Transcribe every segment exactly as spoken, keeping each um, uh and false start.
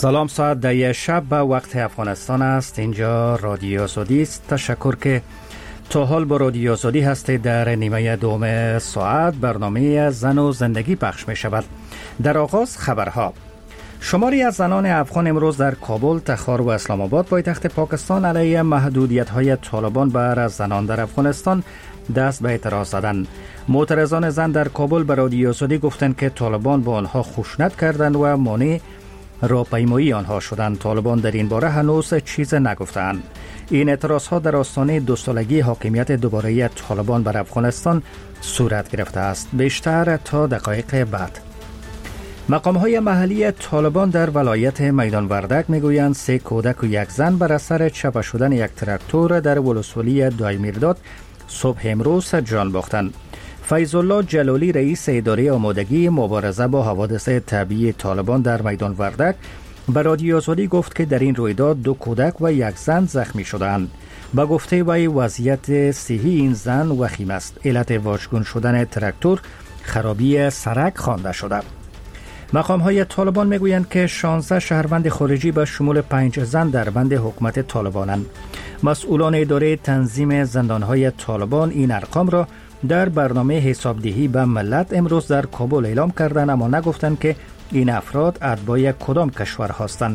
سلام، ساعت ده شب به وقت افغانستان است. اینجا رادیو آزادی است. تشکر که تا حال با رادیو آزادی هستید. در نیمه دوم ساعت برنامه زن و زندگی پخش می شود. در آغاز خبرها. شماری از زنان افغان امروز در کابل، تخار و اسلام آباد پایتخت پاکستان علیه محدودیت‌های طالبان بر زنان در افغانستان دست به اعتراض زدند. معترضان زن در کابل به رادیو آزادی گفتند که طالبان با آنها خشونت کردند و مانع راهپیمایی آنها شدند. طالبان در این باره هنوز چیز نگفتند. این اعتراضها در آستانه دو سالگی حاکمیت دوباره طالبان بر افغانستان صورت گرفته است. بیشتر تا دقایق بعد. مقام‌های محلی طالبان در ولایت میدان وردک میگویند سه کودک و یک زن بر اثر چپه شدن یک تراکتور در ولسوالی دایمیرداد صبح امروز جان باختند. فیض الله جلالی رئیس اداره آمادگی مبارزه با حوادث طبیعی طالبان در میدان وردک به رادیو آزادی گفت که در این رویداد دو کودک و یک زن زخمی شدند. با گفته وی وضعیت صحی این زن وخیم است. علت واژگون شدن تراکتور خرابی سرک خوانده شده. مقام‌های طالبان میگویند که شانزده شهروند خارجی به شمول پنج زن در بند حکومت طالبانند. مسئولان اداره تنظیم زندان‌های طالبان این ارقام را در برنامه حسابدهی به ملت امروز در کابل اعلام کردند، اما نگفتند که این افراد اتباع کدام کشور هستند.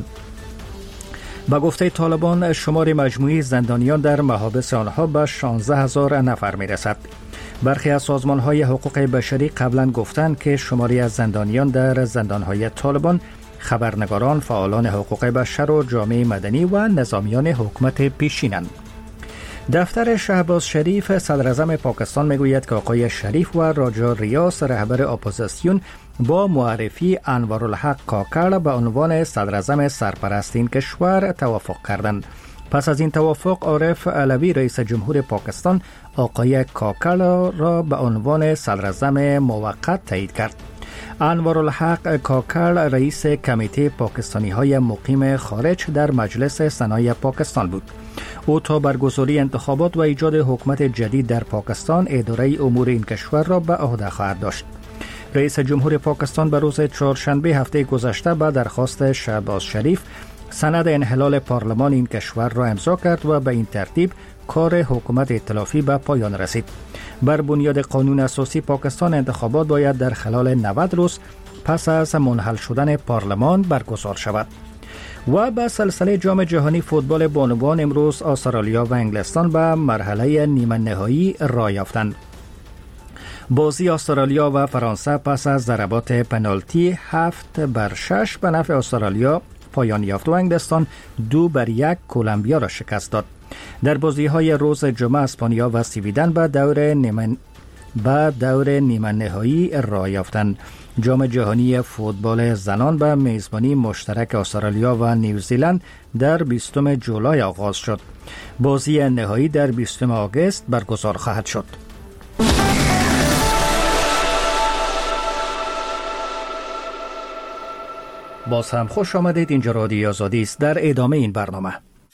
با گفته طالبان شمار مجموعی زندانیان در محابس آنها به شانزده هزار نفر میرسد. برخی از سازمان‌های حقوق بشری قبلا گفتند که شماری از زندانیان در زندان‌های طالبان خبرنگاران، فعالان حقوق بشر و جامعه مدنی و نظامیان حکومت پیشینند. دفتر شهباز شریف صدراعظم پاکستان میگوید که آقای شریف و راجا ریاض رهبر اپوزیسیون با معرفی انوارالحق کاکړ به عنوان صدراعظم سرپرست این کشور توافق کردند. پس از این توافق عارف علوی رئیس جمهور پاکستان آقای کاکړ را به عنوان صدراعظم موقت تایید کرد. انوارالحق کاکړ رئیس کمیته پاکستانی های مقیم خارج در مجلس سنای پاکستان بود. او تا برگزاری انتخابات و ایجاد حکومت جدید در پاکستان اداره امور این کشور را به عهده خواهد داشت. رئیس جمهور پاکستان به روز چهارشنبه هفته گذشته به درخواست شهباز شریف سند انحلال پارلمان این کشور را امضا کرد و به این ترتیب کار حکومت ائتلافی به پایان رسید. بر بنیاد قانون اساسی پاکستان انتخابات باید در خلال نود روز پس از منحل شدن پارلمان برگزار شود. و به سلسله جام جهانی فوتبال بانوان امروز استرالیا و انگلستان به مرحله نیمه نهایی راه یافتند. بازی استرالیا و فرانسه پس از ضربات پنالتی هفت بر شش به نفع استرالیا پایان یافت و انگلستان دو بر یک کلمبیا را شکست داد. در بازی های روز جمعه اسپانیا و سویدن به دور نیمه به دور نیمه نهایی راه یافتند. جام جهانی فوتبال زنان به میزبانی مشترک استرالیا و نیوزیلند در بیستم جولای آغاز شد. بازی نهایی در بیستم آگوست برگزار خواهد شد. باز هم خوش آمدید. اینجا رادیو آزادی است. در ادامه این برنامه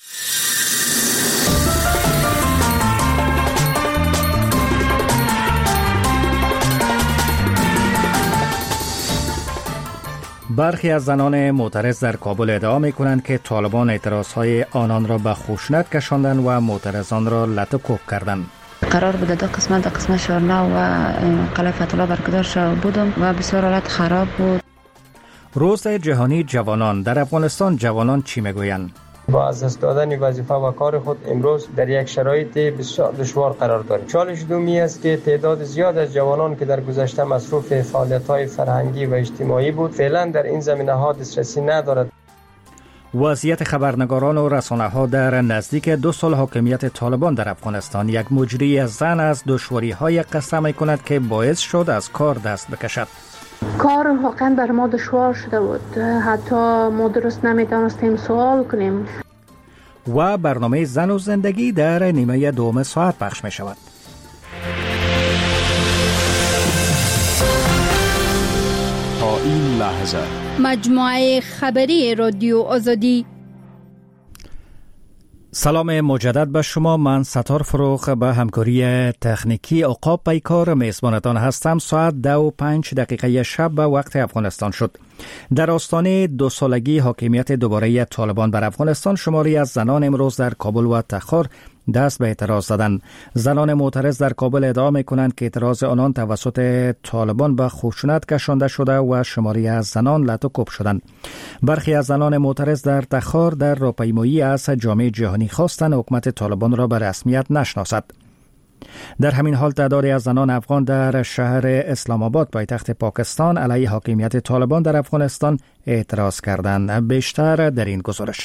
برخی از زنان معترض در کابل ادعا می‌کنند که طالبان اعتراضهای آنان را به خشونت کشاندند و معترضان را لط و کوب کردند. قرار بود دو قسمت دو قسمت شورنا و قلعه فتح الله برگزار شد بودم و بسیار حالت خراب بود. روز جهانی جوانان در افغانستان، جوانان چی میگویند؟ با از دست دادن وظیفه و کار خود امروز در یک شرایط بسیار دشوار قرار داریم. چالش دومی است که تعداد زیاد از جوانان که در گذشته مصروف فعالیت‌های فرهنگی و اجتماعی بود فعلا در این زمینه‌ها دسترسی ندارد. وضعیت خبرنگاران و رسانه‌ها در نزدیک دو سال حاکمیت طالبان در افغانستان. یک مجری زن از دشواری‌های قصه می‌کند که باعث شد از کار دست بکشد. کار واقعا بر ما دشوار شده بود، حتی ما درست نمی‌دانستیم سوال کنیم. و برنامه زن و زندگی در نیمه دوم ساعت پخش می‌شود. تا این لحظه لحظه. مجموعه خبری رادیو آزادی. سلام مجدد به شما. من ستار فروخ به همکاری تکنیکی عقاب پیکار میزبانتان هستم. ساعت دو و پنج دقیقه شب به وقت افغانستان شد. در آستانه دو سالگی حاکمیت دوباره طالبان بر افغانستان، شماری از زنان امروز در کابل و تخار دست به اعتراض زدند. زنان معترض در کابل ادعا می‌کنند که اعتراض آنان توسط طالبان به خشونت کشانده شده و شماری از زنان لط و کوب شدند. برخی از زنان معترض در تخار در راهپیمایی از جامعه جهانی خواستند حکومت طالبان را به رسمیت نشناسد. در همین حال تعدادی از زنان افغان در شهر اسلام آباد پایتخت پاکستان علیه حاکمیت طالبان در افغانستان اعتراض کردند. بیشتر در این گزارش.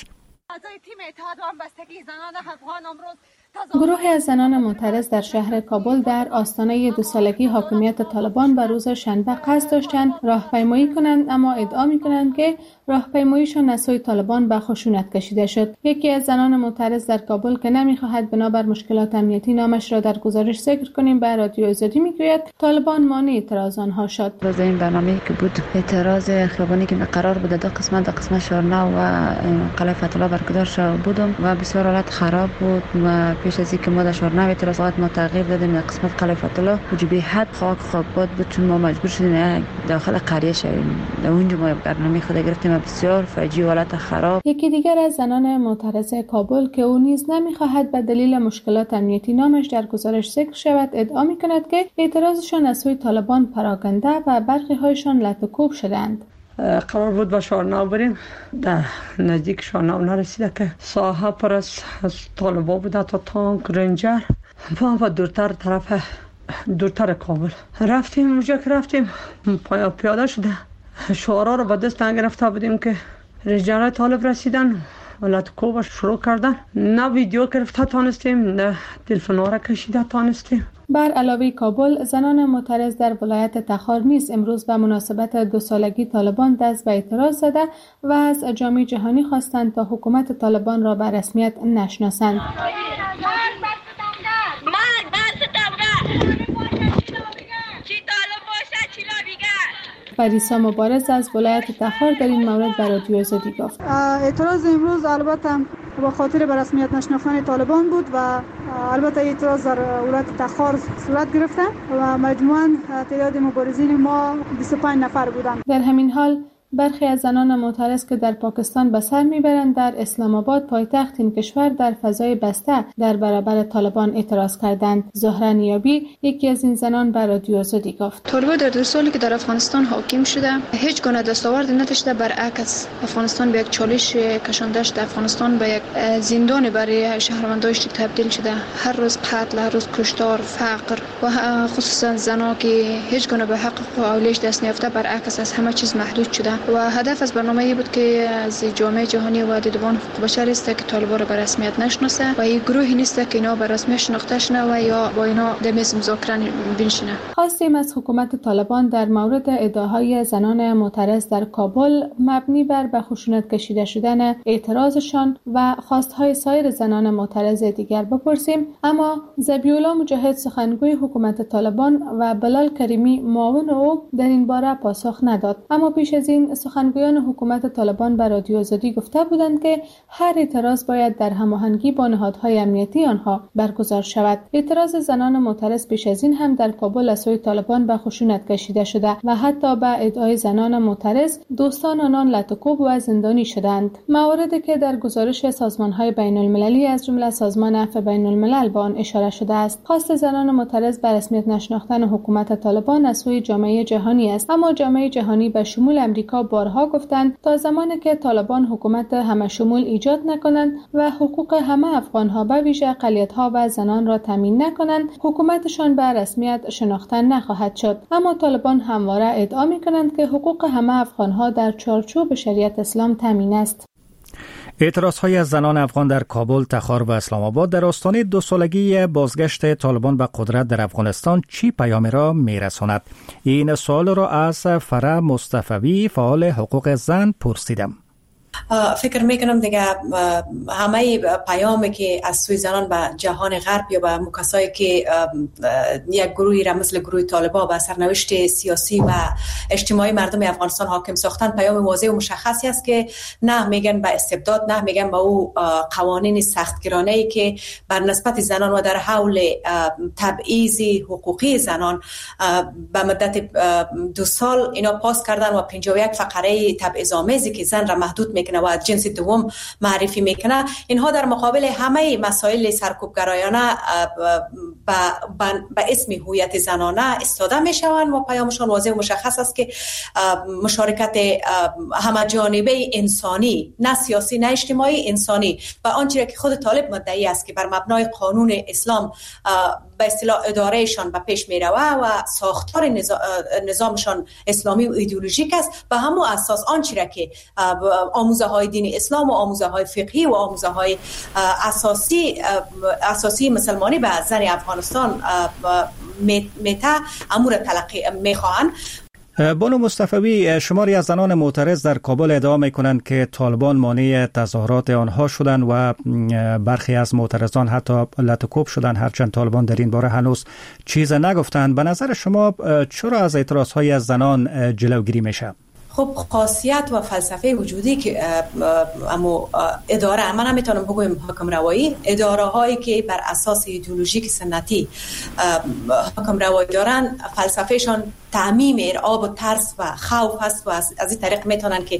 گروهی از زنان معترض در شهر کابل در آستانه دو سالگی حاکمیت طالبان به روز شنبه قصد داشتند راهپیمایی کنند، اما ادعا می‌کنند که راهپیماییشان از سوی طالبان به خشونت کشیده شد. یکی از زنان معترض در کابل که نمی‌خواهد بنابر مشکلات امنیتی نامش را در گزارش ذکر کنیم به رادیو آزادی میگوید طالبان مانع اعتراض آنها شد. روز این برنامه‌ای که بود اعتراض خیابانی که قرار بود در قسمت در قسمت شورنا و قلعه فتح الله برگزار شد بودم و بسیار حالت خراب بود و پیش از اینکه ما در شورنا اعتراضات ما تغییر دادیم در قسمت قلعه فتح الله وجبی حد خاک خواب بود چون ما مجبور شدیم داخل قریه شویم. در اونجا ما برنامه خود گرفتیم بسیار فجیع حالت خراب. یکی دیگر از زنان معترض کابل که او نیز نمی‌خواهد به دلیل مشکلات امنیتی نامش در گزارش ذکر شود ادعا می‌کند که اعتراضشان از سوی طالبان پراکنده و برخی هایشان لط و کوب شدند. قرار بود با شورنا بریم، در نزدیک شورنا نرسیده که ساحه پر از طالبان بوده تا تانک رنجر و دورتر طرف دورتر کابل رفتیم. اونجا که رفتیم پیاده شده شعارا رو به دست گرفته بودیم که رنجرهای طالب رسیدن ولات کوبا شروع کردن. نه ویدیو گرفته تانستیم نه تلفن‌ها را کشیده تانستیم. بر علاوه کابل، زنان معترض در ولایت تخار نیز امروز به مناسبت دو سالگی طالبان دست به اعتراض زده و از جامعه جهانی خواستند تا حکومت طالبان را به رسمیت نشناسند. فریسا مبارز از ولایت تخار در این مورد به رادیو آزادی گفت اعتراض امروز البته با خاطر به رسمیت نشناختن طالبان بود و البته اعتراض در ولایت تخار صورت گرفته و مجموعاً تعداد مبارزین ما بیست و پنج نفر بودند. در همین حال برخی از زنان معترض که در پاکستان به سر میبرند در اسلام آباد پایتخت این کشور در فضای بسته در برابر طالبان اعتراض کردند. زهره نیابی یکی از این زنان به رادیو آزادی گفت طالبان در دو سالی که در افغانستان حاکم شده هیچ گونه دستاورد نداشته، برعکس افغانستان به یک چالش کشانده شده. افغانستان به یک زندان برای شهروندانش تبدیل شده. هر روز قتل، هر روز کشتار، فقر و خصوصا زنان که هیچ گونه به حق و اولیش دست نیافته برعکس از همه چیز محدود شده. و هدف از برنامه‌ای بود که از جامعه جهانی و دیدبان حقوق بشر است که طالبان را به رسمیت نشناسه و این گروهی نیست که اینا به رسمیت شناخته شنه و یا با اینا در میز مذاکره بنشینه. خواستیم از حکومت طالبان در مورد ادعاهای زنان معترض در کابل مبنی بر به خشونت کشیده شدن اعتراضشان و خواستهای سایر زنان معترض دیگر بپرسیم، اما ذبیح‌الله مجاهد سخنگوی حکومت طالبان و بلال کریمی معاون او در این باره پاسخ نداد. اما پیش از این سخنگویان حکومت طالبان به رادیو آزادی گفته بودند که هر اعتراض باید در هماهنگی با نهادهای امنیتی آنها برگزار شود. اعتراض زنان معترض پیش از این هم در کابل از سوی طالبان به خشونت کشیده شده و حتی به ادعای زنان معترض دوستان آنان لط و کوب و زندانی شدند. مواردی که در گزارش سازمان‌های بین‌المللی از جمله سازمان عفو بین‌الملل به آن اشاره شده است. خواست زنان معترض به رسمیت نشناختن حکومت طالبان از سوی جامعه جهانی است، اما جامعه جهانی به شمول امریکا بارها گفتند تا زمانی که طالبان حکومت همه شمول ایجاد نکنند و حقوق همه افغان‌ها به ویژه اقلیت‌ها و زنان را تامین نکنند، حکومتشان به رسمیت شناخته نخواهد شد. اما طالبان همواره ادعا می‌کنند که حقوق همه افغان‌ها در چارچوب شریعت اسلام تامین است. اعتراض‌های از زنان افغان در کابل، تخار و اسلام آباد در آستانه دو سالگی بازگشت طالبان به قدرت در افغانستان چی پیامی را می‌رساند؟ این سوال را از فرح مصطفی فعال حقوق زن پرسیدم. فکر میکنم دیگه همه پیامی که از سوی زنان به جهان غرب یا به مکسایی که یک گروهی را مثل گروه طالبان به سرنوشت سیاسی و اجتماعی مردم افغانستان حاکم ساختن، پیام واضح و مشخصی است که نه میگن به استبداد، نه میگن به او قوانین سختگیرانه‌ای که بر نسبت زنان و در حول تبعیض حقوقی زنان به مدت دو سال اینا پاس کردن و پنجاه و یک فقره تبعیض‌آمیزی که زن را محدود میکنه و جنس دوم معرفی میکنه، اینها در مقابل همه مسائل سرکوبگرایانه به اسم هویت زنانه استفاده میشوند و پیامشان واضح و مشخص است که مشارکت همه جانبه انسانی، نه سیاسی نه اجتماعی، انسانی و آنچه که خود طالب مدعی است که بر مبنای قانون اسلام به اصطلاح ادارهشان به پیش می روه و ساختار نظامشان اسلامی و ایدئولوژیک است، به همون اساس آنچه که آموزه های دین اسلام و آموزه های فقهی و آموزه های اساسی اساسی مسلمانی به زن افغانستان میته امور تلقی میخواهند. بانو مصطفوی، شماری از زنان معترض در کابل ادعا میکنند که طالبان مانع تظاهرات آنها شدند و برخی از معترضان حتی لطکوب شدند، هرچند طالبان در این باره هنوز چیز نگفتند. به نظر شما چرا از اعتراضهای از زنان جلوگیری میشه؟ خب خاصیت و فلسفه وجودی که اما اداره، من نمیتونم بگویم حکم روایی، اداره هایی که بر اساس ایدئولوژیک سنتی حکم روایی دارن، فلسفهشان تعمیم ارعاب و ترس و خوف هست و از این طریق میتونن که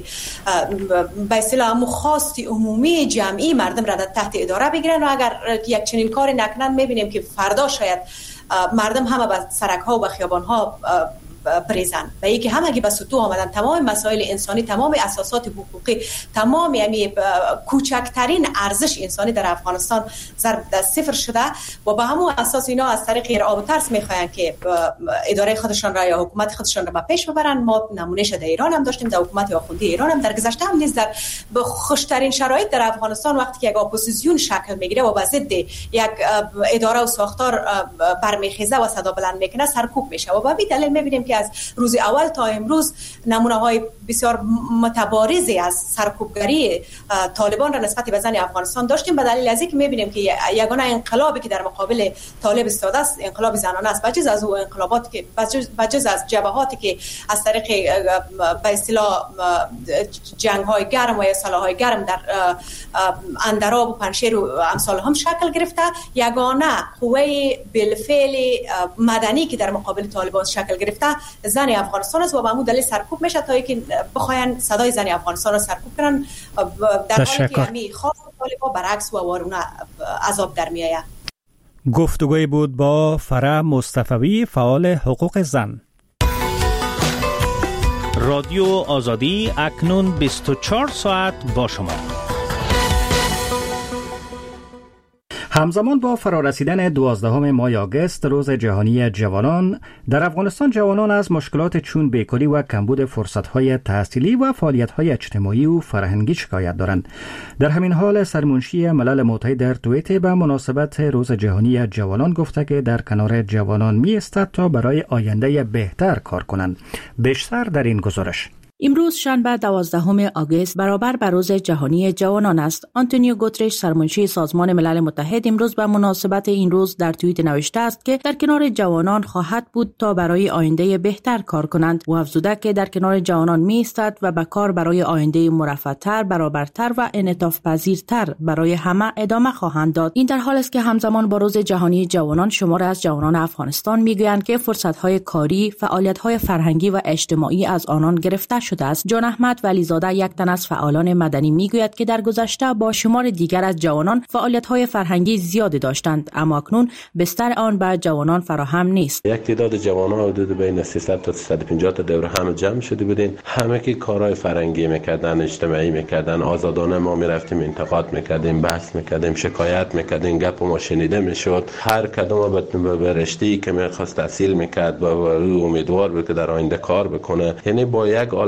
به اصطلاح همون خواستی عمومی جمعی مردم را تحت اداره بگیرن و اگر یک چنین کاری نکنن میبینیم که فردا شاید مردم همه به سرک ها و به خیابان ها بریزن و یکی همگی به سطوح آمدن. تمام مسائل انسانی، تمام اساسات حقوقی، تمام یعنی کوچکترین ارزش انسانی در افغانستان ضرب در صفر شده و به همون اساس اینا از طریق ارعاب و ترس میخواین که اداره خودشان را یا حکومت خودشان را به پیش ببرن. ما نمونهش در ایران هم داشتیم، در حکومت آخوندی ایران هم در گذشته هم نیز در خوشترین شرایط در افغانستان وقتی که یک اپوزیسیون شکل میگیره و به ضد یک اداره و ساختار برمیخیزه و صدا بلند میکنه سرکوب میشه و به همین دلیل میبینیم که از روز اول تا امروز نمونه های بسیار متبارزی از سرکوبگری طالبان را نسبت به زن افغانستان داشتیم، به دلیل از اینکه می‌بینیم که یگانه انقلابی که در مقابل طالب استفاده است انقلاب زنانه است. بجز از او انقلابات که بجز از جبهاتی که از طریق به اصطلاح جنگ‌های گرم و سلاح‌های گرم در اندراب و پنشیر و امثال هم شکل گرفته، یگانه قوه بالفعل مدنی که در مقابل طالبان شکل گرفته زن افغانستان است و به همون دلیل سرکوب میشه تا اینکه بخواین صدای زن افغانستان را سرکوب کنن، در حالی که همی خاص طالبان برعکس و وارونه عذاب در میآید. گفتگوی بود با فرح مصطفوی، فعال حقوق زن. رادیو آزادی اکنون بیست و چهار ساعت با شما. همزمان با فرارسیدن دوازدهم ماه آگوست، روز جهانی جوانان، در افغانستان جوانان از مشکلات چون بیکاری و کمبود فرصت‌های تحصیلی و فعالیت‌های اجتماعی و فرهنگی شکایت دارند. در همین حال سرمنشی ملل متحد در توییت به مناسبت روز جهانی جوانان گفته که در کنار جوانان می‌ایستد تا برای آینده بهتر کار کنند. بیشتر در این گزارش. امروز شنبه دوازدهم آگوست برابر با روز جهانی جوانان است. آنتونیو گوترش سرمنشی سازمان ملل متحد امروز به مناسبت این روز در توییت نوشته است که در کنار جوانان خواهد بود تا برای آینده بهتر کار کنند و افزوده که در کنار جوانان می ایستد و به کار برای آینده مرفه‌تر، برابرتر و انعطاف پذیرتر برای همه ادامه خواهند داد. این در حالی است که همزمان با روز جهانی جوانان شمار از جوانان افغانستان میگویند که فرصت‌های کاری، فعالیت‌های فرهنگی و اجتماعی از آنان گرفته شده است. جان احمد ولیزاده یک تن از فعالان مدنی میگوید که در گذشته با شمار دیگر از جوانان فعالیت‌های فرهنگی زیاد داشتند، اما اکنون بستر آن به جوانان فراهم نیست. یک تعداد جوانان حدود بین سیصد تا سیصد و پنجاه تا دور هم جمع شده بودیم، همه که کارهای فرهنگی میکردن، اجتماعی میکردن، آزادانه ما میرفتیم انتقاد میکردیم، بحث میکردیم، شکایت میکردیم، گپ ما شنیده میشد. هر کدوم به رشته‌ای که میخواست تحصیل میکرد و امیدوار بود که در آینده کار بکنه، یعنی با یک عالم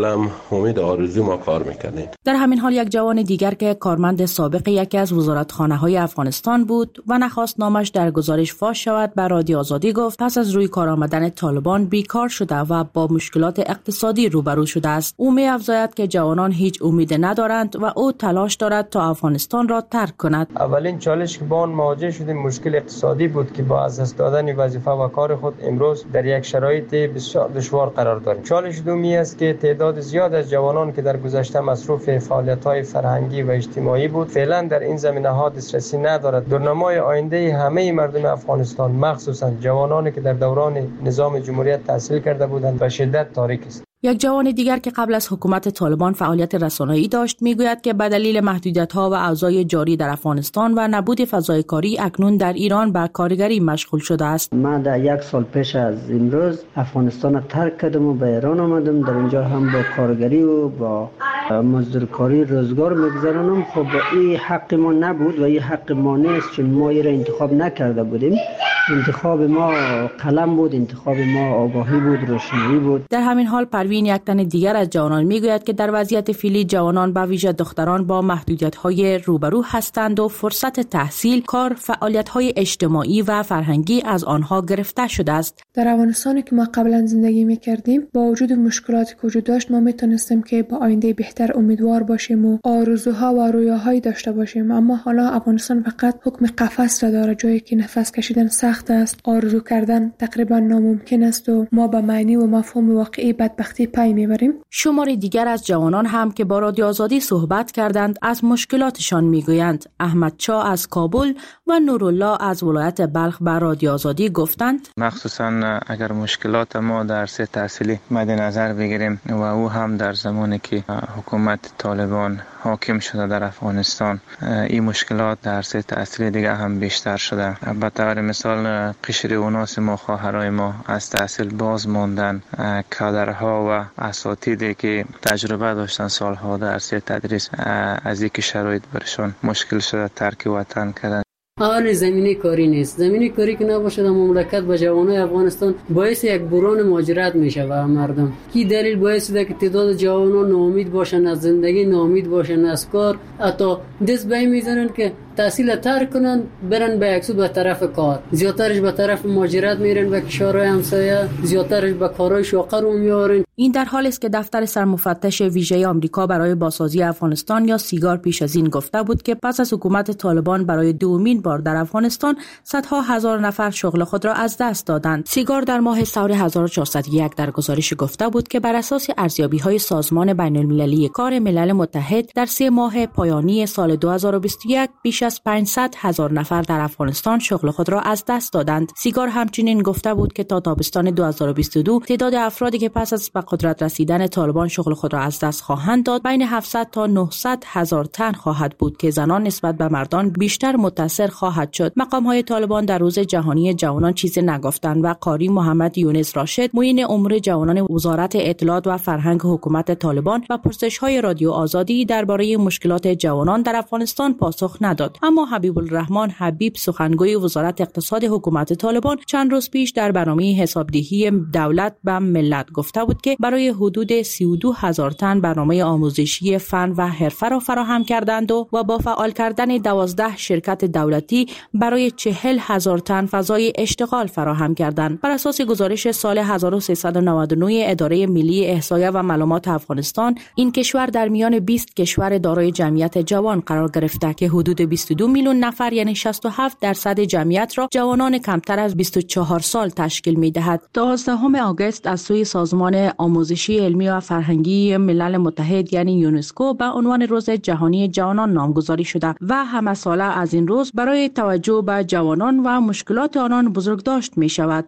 هم امید آرزو ما کار میکردیم. در همین حال یک جوان دیگر که کارمند سابق یکی از وزارتخانه‌های افغانستان بود و نخواست نامش در گزارش فاش شود، به رادیو آزادی گفت پس از روی کار آمدن طالبان بیکار شده و با مشکلات اقتصادی روبرو شده است. او می افزاید که جوانان هیچ امید ندارند و او تلاش دارد تا افغانستان را ترک کند. اولین چالش که با آن مواجه شدیم مشکل اقتصادی بود که با از دست دادن وظیفه و کار خود امروز در یک شرایط بسیار دشوار قرار داریم. چالش دومی است که تعداد زیاد از جوانان که در گذشته مصروف فعالیت‌های فرهنگی و اجتماعی بود فعلا در این زمینه‌ها دسترسی ندارد. در نمای آینده همه مردم افغانستان مخصوصا جوانانی که در دوران نظام جمهوریت تحصیل کرده بودند به شدت تاریک است. یک جوان دیگر که قبل از حکومت طالبان فعالیت رسانه‌ای داشت میگوید که به دلیل محدودیت‌ها و اوضاع جاری در افغانستان و نبود فضای کاری اکنون در ایران به کارگری مشغول شده است. من در یک سال پیش از امروز افغانستان را ترک کردم و به ایران آمدم. در اینجا هم با کارگری و با مزدورکاری روزگار میگذرانم. خب این حق ما نبود و این حق ما نیست، چون ما این را انتخاب نکرده بودیم. انتخاب ما قلم بود، انتخاب ما آگاهی بود، روشنایی بود. در همین حال پروین، یک تن دیگر از جوانان میگوید که در وضعیت فعلی جوانان به ویژه دختران با محدودیت‌های روبرو هستند و فرصت تحصیل، کار، فعالیت‌های اجتماعی و فرهنگی از آنها گرفته شده است. در افغانستان که ما قبلا زندگی می‌کردیم با وجود مشکلاتی که وجود داشت ما میتونستیم که با آینده بهتر امیدوار باشیم و آرزوها و رویاهایی داشته باشیم، اما حالا افغانستان فقط حکم قفس را داره، جایی که نفس کشیدن سخت است، آرزو کردن تقریبا ناممکن است و ما به معنی و مفهوم واقعی بدبختی پی میبریم. شماری دیگر از جوانان هم که با رادیو آزادی صحبت کردند از مشکلاتشان میگویند. احمد چا از کابل و نورالله از ولایت بلخ به رادیو آزادی گفتند مخصوصا اگر مشکلات ما در سه تحصیلی مد نظر بگیریم و او هم در زمانی که حکومت طالبان حاکم شده در افغانستان، این مشکلات در سه تحصیل دیگه هم بیشتر شده. به طور مثال قشر اوناس ما، خواهرای ما از تحصیل باز ماندن، کادرها و اساتیدی که تجربه داشتن سالها در سه تدریس از اینکه شرایط برشان مشکل شده ترک وطن کردن. اول زمینه کاری نیست. زمینه کاری که نباشه در مملکت با جوانای افغانستان باعث یک بحران مهاجرت میشه و مردم. کی دلیل باعث ده که تعداد جوانان ناامید باشن از زندگی، ناامید باشن از کار، حتی دست به این میزنن که تحصیل ترک کنن برن به یک سو به طرف کار، زیاترش به طرف مهاجرت میرن به کشورهای همسایه، زیاترش به کارهای شاقه رو میارن. این در حالی است که دفتر سرمفتش ویژه آمریکا برای بازسازی افغانستان یا سیگار پیش از این گفته بود که پس از حکومت طالبان برای دومین بار در افغانستان صدها هزار نفر شغل خود را از دست دادند. سیگار در ماه سور هزار و چهارصد و یک در گزارش گفته بود که بر اساس ارزیابی‌های سازمان بین‌المللی کار ملل متحد در سه ماه پایانی سال دو هزار و بیست و یک بیش از پانصد هزار نفر در افغانستان شغل خود را از دست دادند. سیگار همچنین گفته بود که تا تابستان دو هزار و بیست و دو تعداد افرادی که پس از به قدرت رسیدن طالبان شغل خود را از دست خواهند داد بین هفتصد تا نهصد هزار تن خواهد بود که زنان نسبت به مردان بیشتر متاثر خواهد شد. مقام‌های طالبان در روز جهانی جوانان چیزی نگفتند و قاری محمد یونس راشد، معین امور جوانان وزارت اطلاعات و فرهنگ حکومت طالبان و پرسش‌های رادیو آزادی درباره مشکلات جوانان در افغانستان پاسخ نداد. اما حبیب الرحمن حبیب، سخنگوی وزارت اقتصاد حکومت طالبان، چند روز پیش در برنامه حسابدهی دولت به ملت گفته بود که برای حدود سی و دو هزار تن برنامه آموزشی فن و حرفه را فراهم کردند و با فعال کردن دوازده شرکت دولتی برای چهل هزار تن فضای اشتغال فراهم کردند. بر اساس گزارش سال هزار و سیصد و نود و نه اداره ملی احصایه و معلومات افغانستان، این کشور در میان بیست کشور دارای جمعیت جوان قرار گرفته که حدود بیست و دو میلیون نفر یعنی شصت و هفت درصد جمعیت را جوانان کمتر از بیست و چهار سال تشکیل می‌دهد. دوازدهم آگوست از سوی سازمان آموزشی علمی و فرهنگی ملل متحد یعنی یونسکو به عنوان روز جهانی جوانان نامگذاری شده و همه ساله از این روز برای توجه به جوانان و مشکلات آنان بزرگداشت می شود.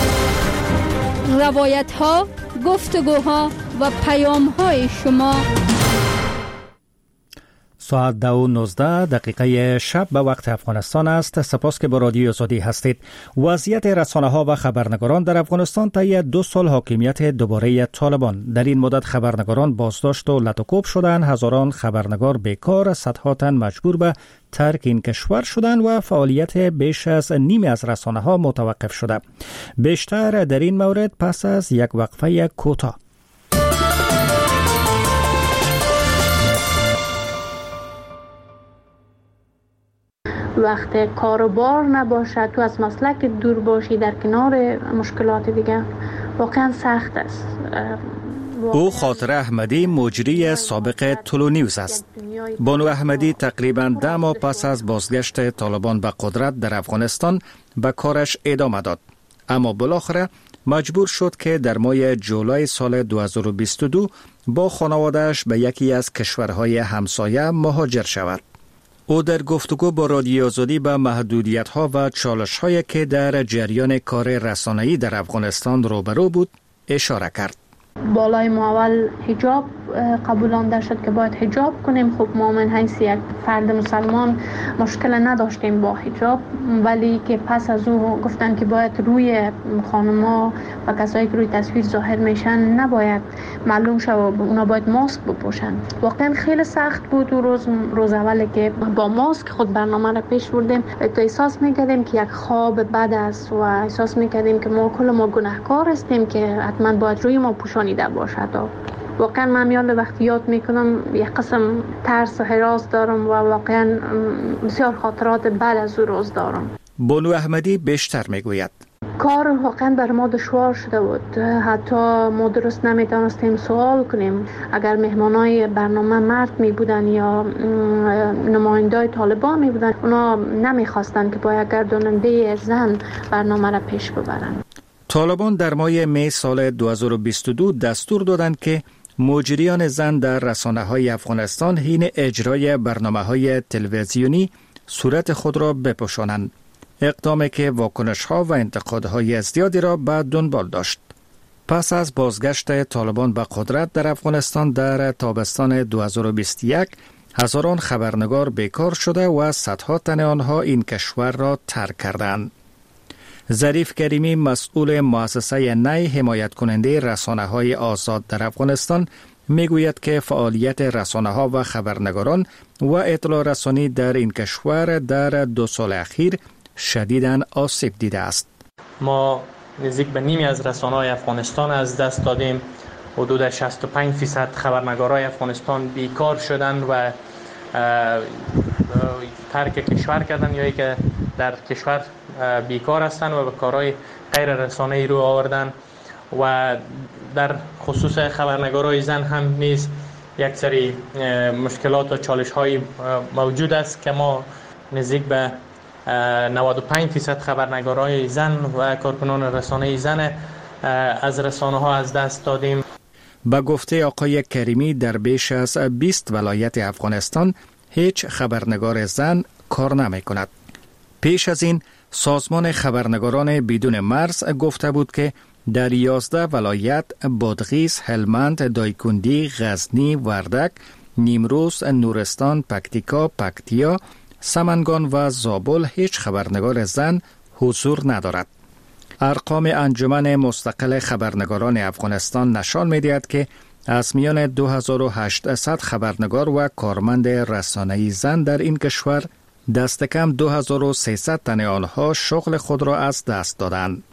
روایت ها، گفتگوها و پیام های شما. ساعت دو و نوزده دقیقه شب به وقت افغانستان است. سپاس که با رادیو آزادی هستید. وضعیت رسانه ها و خبرنگاران در افغانستان طی دو سال حاکمیت دوباره طالبان. در این مدت خبرنگاران بازداشت و لطوکوب شدند، هزاران خبرنگار بیکار، صدها تن مجبور به ترک این کشور شدند و فعالیت بیش از نیمی از رسانه ها متوقف شده. بیشتر در این مورد پس از یک وقفه کوتاه. وقتی کار و بار نباشه، تو از مسلک دور باشی، در کنار مشکلات دیگه، واقعا سخت است. او خاطره احمدی مجری سابق تولو نیوز است. بانو احمدی تقریباً ده ماه پس از بازگشت طالبان به قدرت در افغانستان به کارش ادامه داد، اما بالاخره مجبور شد که در ماه جولای سال دو هزار و بیست و دو با خانواده‌اش به یکی از کشورهای همسایه مهاجر شود. او در گفتگو با رادیو آزادی به محدودیت‌ها و چالش‌هایی که در جریان کار رسانه‌ای در افغانستان روبرو بود اشاره کرد. بالای ما اول حجاب قبولانده شد که باید حجاب کنیم. خب ما من حیث یک فرد مسلمان مشکل نداشتیم با حجاب، ولی که پس از او گفتن که باید روی خانم‌ها و کسایی که روی تصویر ظاهر میشن نباید معلوم شه و اونا باید ماسک بپوشن. واقعا خیلی سخت بود. و روز روز اولی که با ماسک خود برنامه را پیش بردیم، تو احساس میکردیم که یک خواب بد است و احساس میکردیم که ما کل ما گناهکار هستیم که حتما باید روی ما پوشانیده باشد. واقعا من یاد وقتی یاد میکنم یک قسم ترس و هراس دارم و واقعا بسیار خاطرات بد از او روز دارم. بانو احمدی بیشتر میگوید کار واقعا بر ما دشوار شده بود. حتی ما درست نمیتونستیم سوال کنیم. اگر مهمانای برنامه مرد می بودن یا نمایندای طالبان می بودن، اونا نمیخواستن که با یک گرداننده زن برنامه را پیش ببرن. طالبان در ماه می سال دو هزار و بیست و دو دستور دادند که مجریان زن در رسانه‌های افغانستان حین اجرای برنامه‌های تلویزیونی صورت خود را بپوشانند. اقدامی که واکنش‌ها و انتقادهای زیادی را به دنبال داشت. پس از بازگشت طالبان به قدرت در افغانستان در تابستان دو هزار و بیست و یک، هزاران خبرنگار بیکار شده و صدها تن آنها این کشور را ترک کردند. ظریف کریمی مسئول مؤسسه نی حمایت کننده رسانه‌های آزاد در افغانستان میگوید که فعالیت رسانه‌ها و خبرنگاران و اطلاع رسانی در این کشور در دو سال اخیر شدیداً آسیب دیده است. ما نزدیک به نیمی از رسانه‌های افغانستان از دست دادیم. حدود شصت و پنج درصد خبرنگارای افغانستان بیکار شدند و ترک کشور کردند یا که در کشور بیکار هستند و به کارهای غیر رسانه‌ای رو آوردن. و در خصوص خبرنگارای زن هم نیز یک سری مشکلات و چالش‌های موجود است که ما نزدیک به نود و پنج درصد خبرنگارای زن و کارکنان رسانه‌ای زن از رسانه‌ها از دست دادیم. با گفته آقای کریمی در بیش از بیست ولایت افغانستان هیچ خبرنگار زن کار نمی کند. پیش از این سازمان خبرنگاران بدون مرز گفته بود که در یازده ولایت بادغیس، هلمند، دایکندی، غزنی، وردک، نیمروز، نورستان، پکتیکا، پکتیا، سمنگان و زابل هیچ خبرنگار زن حضور ندارد. ارقام انجمن مستقل خبرنگاران افغانستان نشان می‌دهد که از میان دو هزار و هشتصد خبرنگار و کارمند رسانه‌ای زن در این کشور دست کم دو هزار و سیصد تن آنها شغل خود را از دست دادند.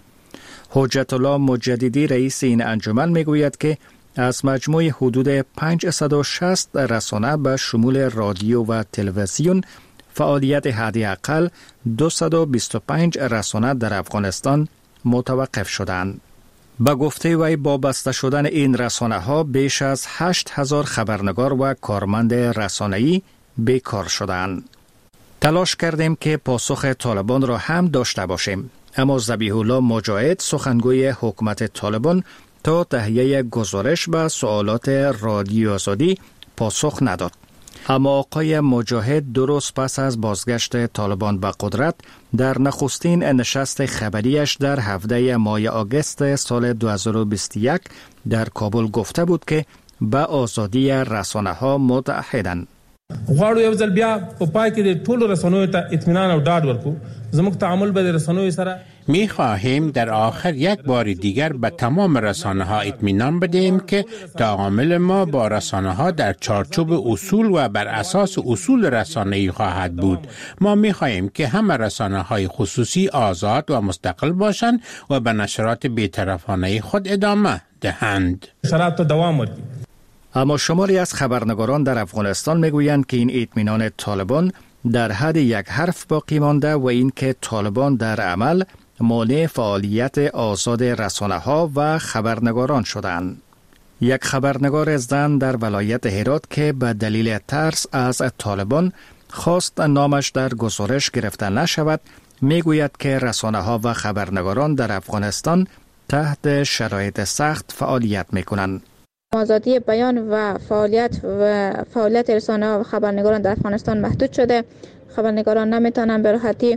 حجت الله مجددی رئیس این انجمن میگوید که از مجموع حدود پانصد و شصت رسانه به شمول رادیو و تلویزیون فعالیت حداقل دویست و بیست و پنج رسانه در افغانستان متوقف شدند. با گفته وی با بسته شدن این رسانه ها بیش از هشت هزار خبرنگار و کارمند رسانه‌ای بیکار شدند. تلاش کردیم که پاسخ طالبان را هم داشته باشیم، اما ذبیح الله مجاهد سخنگوی حکومت طالبان تا تهیه گزارش به سوالات رادیو آزادی پاسخ نداد. اما آقای مجاهد درست پس از بازگشت طالبان به قدرت در نخستین نشست خبریش در هفده ماه آگوست سال دو هزار و بیست و یک در کابل گفته بود که به آزادی رسانه ها متعهدند. غواړو یو ځل بیا په پای کې د ټولو رسنیو ته اطمینان او ډاډ ورکړو. زموږ تعامل به د رسنیو سره می خواهیم در آخر یک بار دیگر به تمام رسانه ها اطمینان بدهیم که تعامل ما با رسانه ها در چارچوب اصول و بر اساس اصول رسانه‌ای خواهد بود. ما می خواهیم که همه رسانه های خصوصی آزاد و مستقل باشند و به نشرات بی‌طرفانه خود ادامه دهند. شرایط دوام ورکړي. اما شماری از خبرنگاران در افغانستان میگویند که این اطمینان طالبان در حد یک حرف باقی مانده و اینکه طالبان در عمل مانع فعالیت آزاد رسانه‌ها و خبرنگاران شدند. یک خبرنگار زن در ولایت هرات که به دلیل ترس از طالبان خواست نامش در گزارش گرفته نشود، میگوید که رسانه‌ها و خبرنگاران در افغانستان تحت شرایط سخت فعالیت میکنند. آزادی بیان و فعالیت و فعالیت رسانه‌ها و خبرنگاران در افغانستان محدود شده. خبرنگاران نمیتونن به راحتی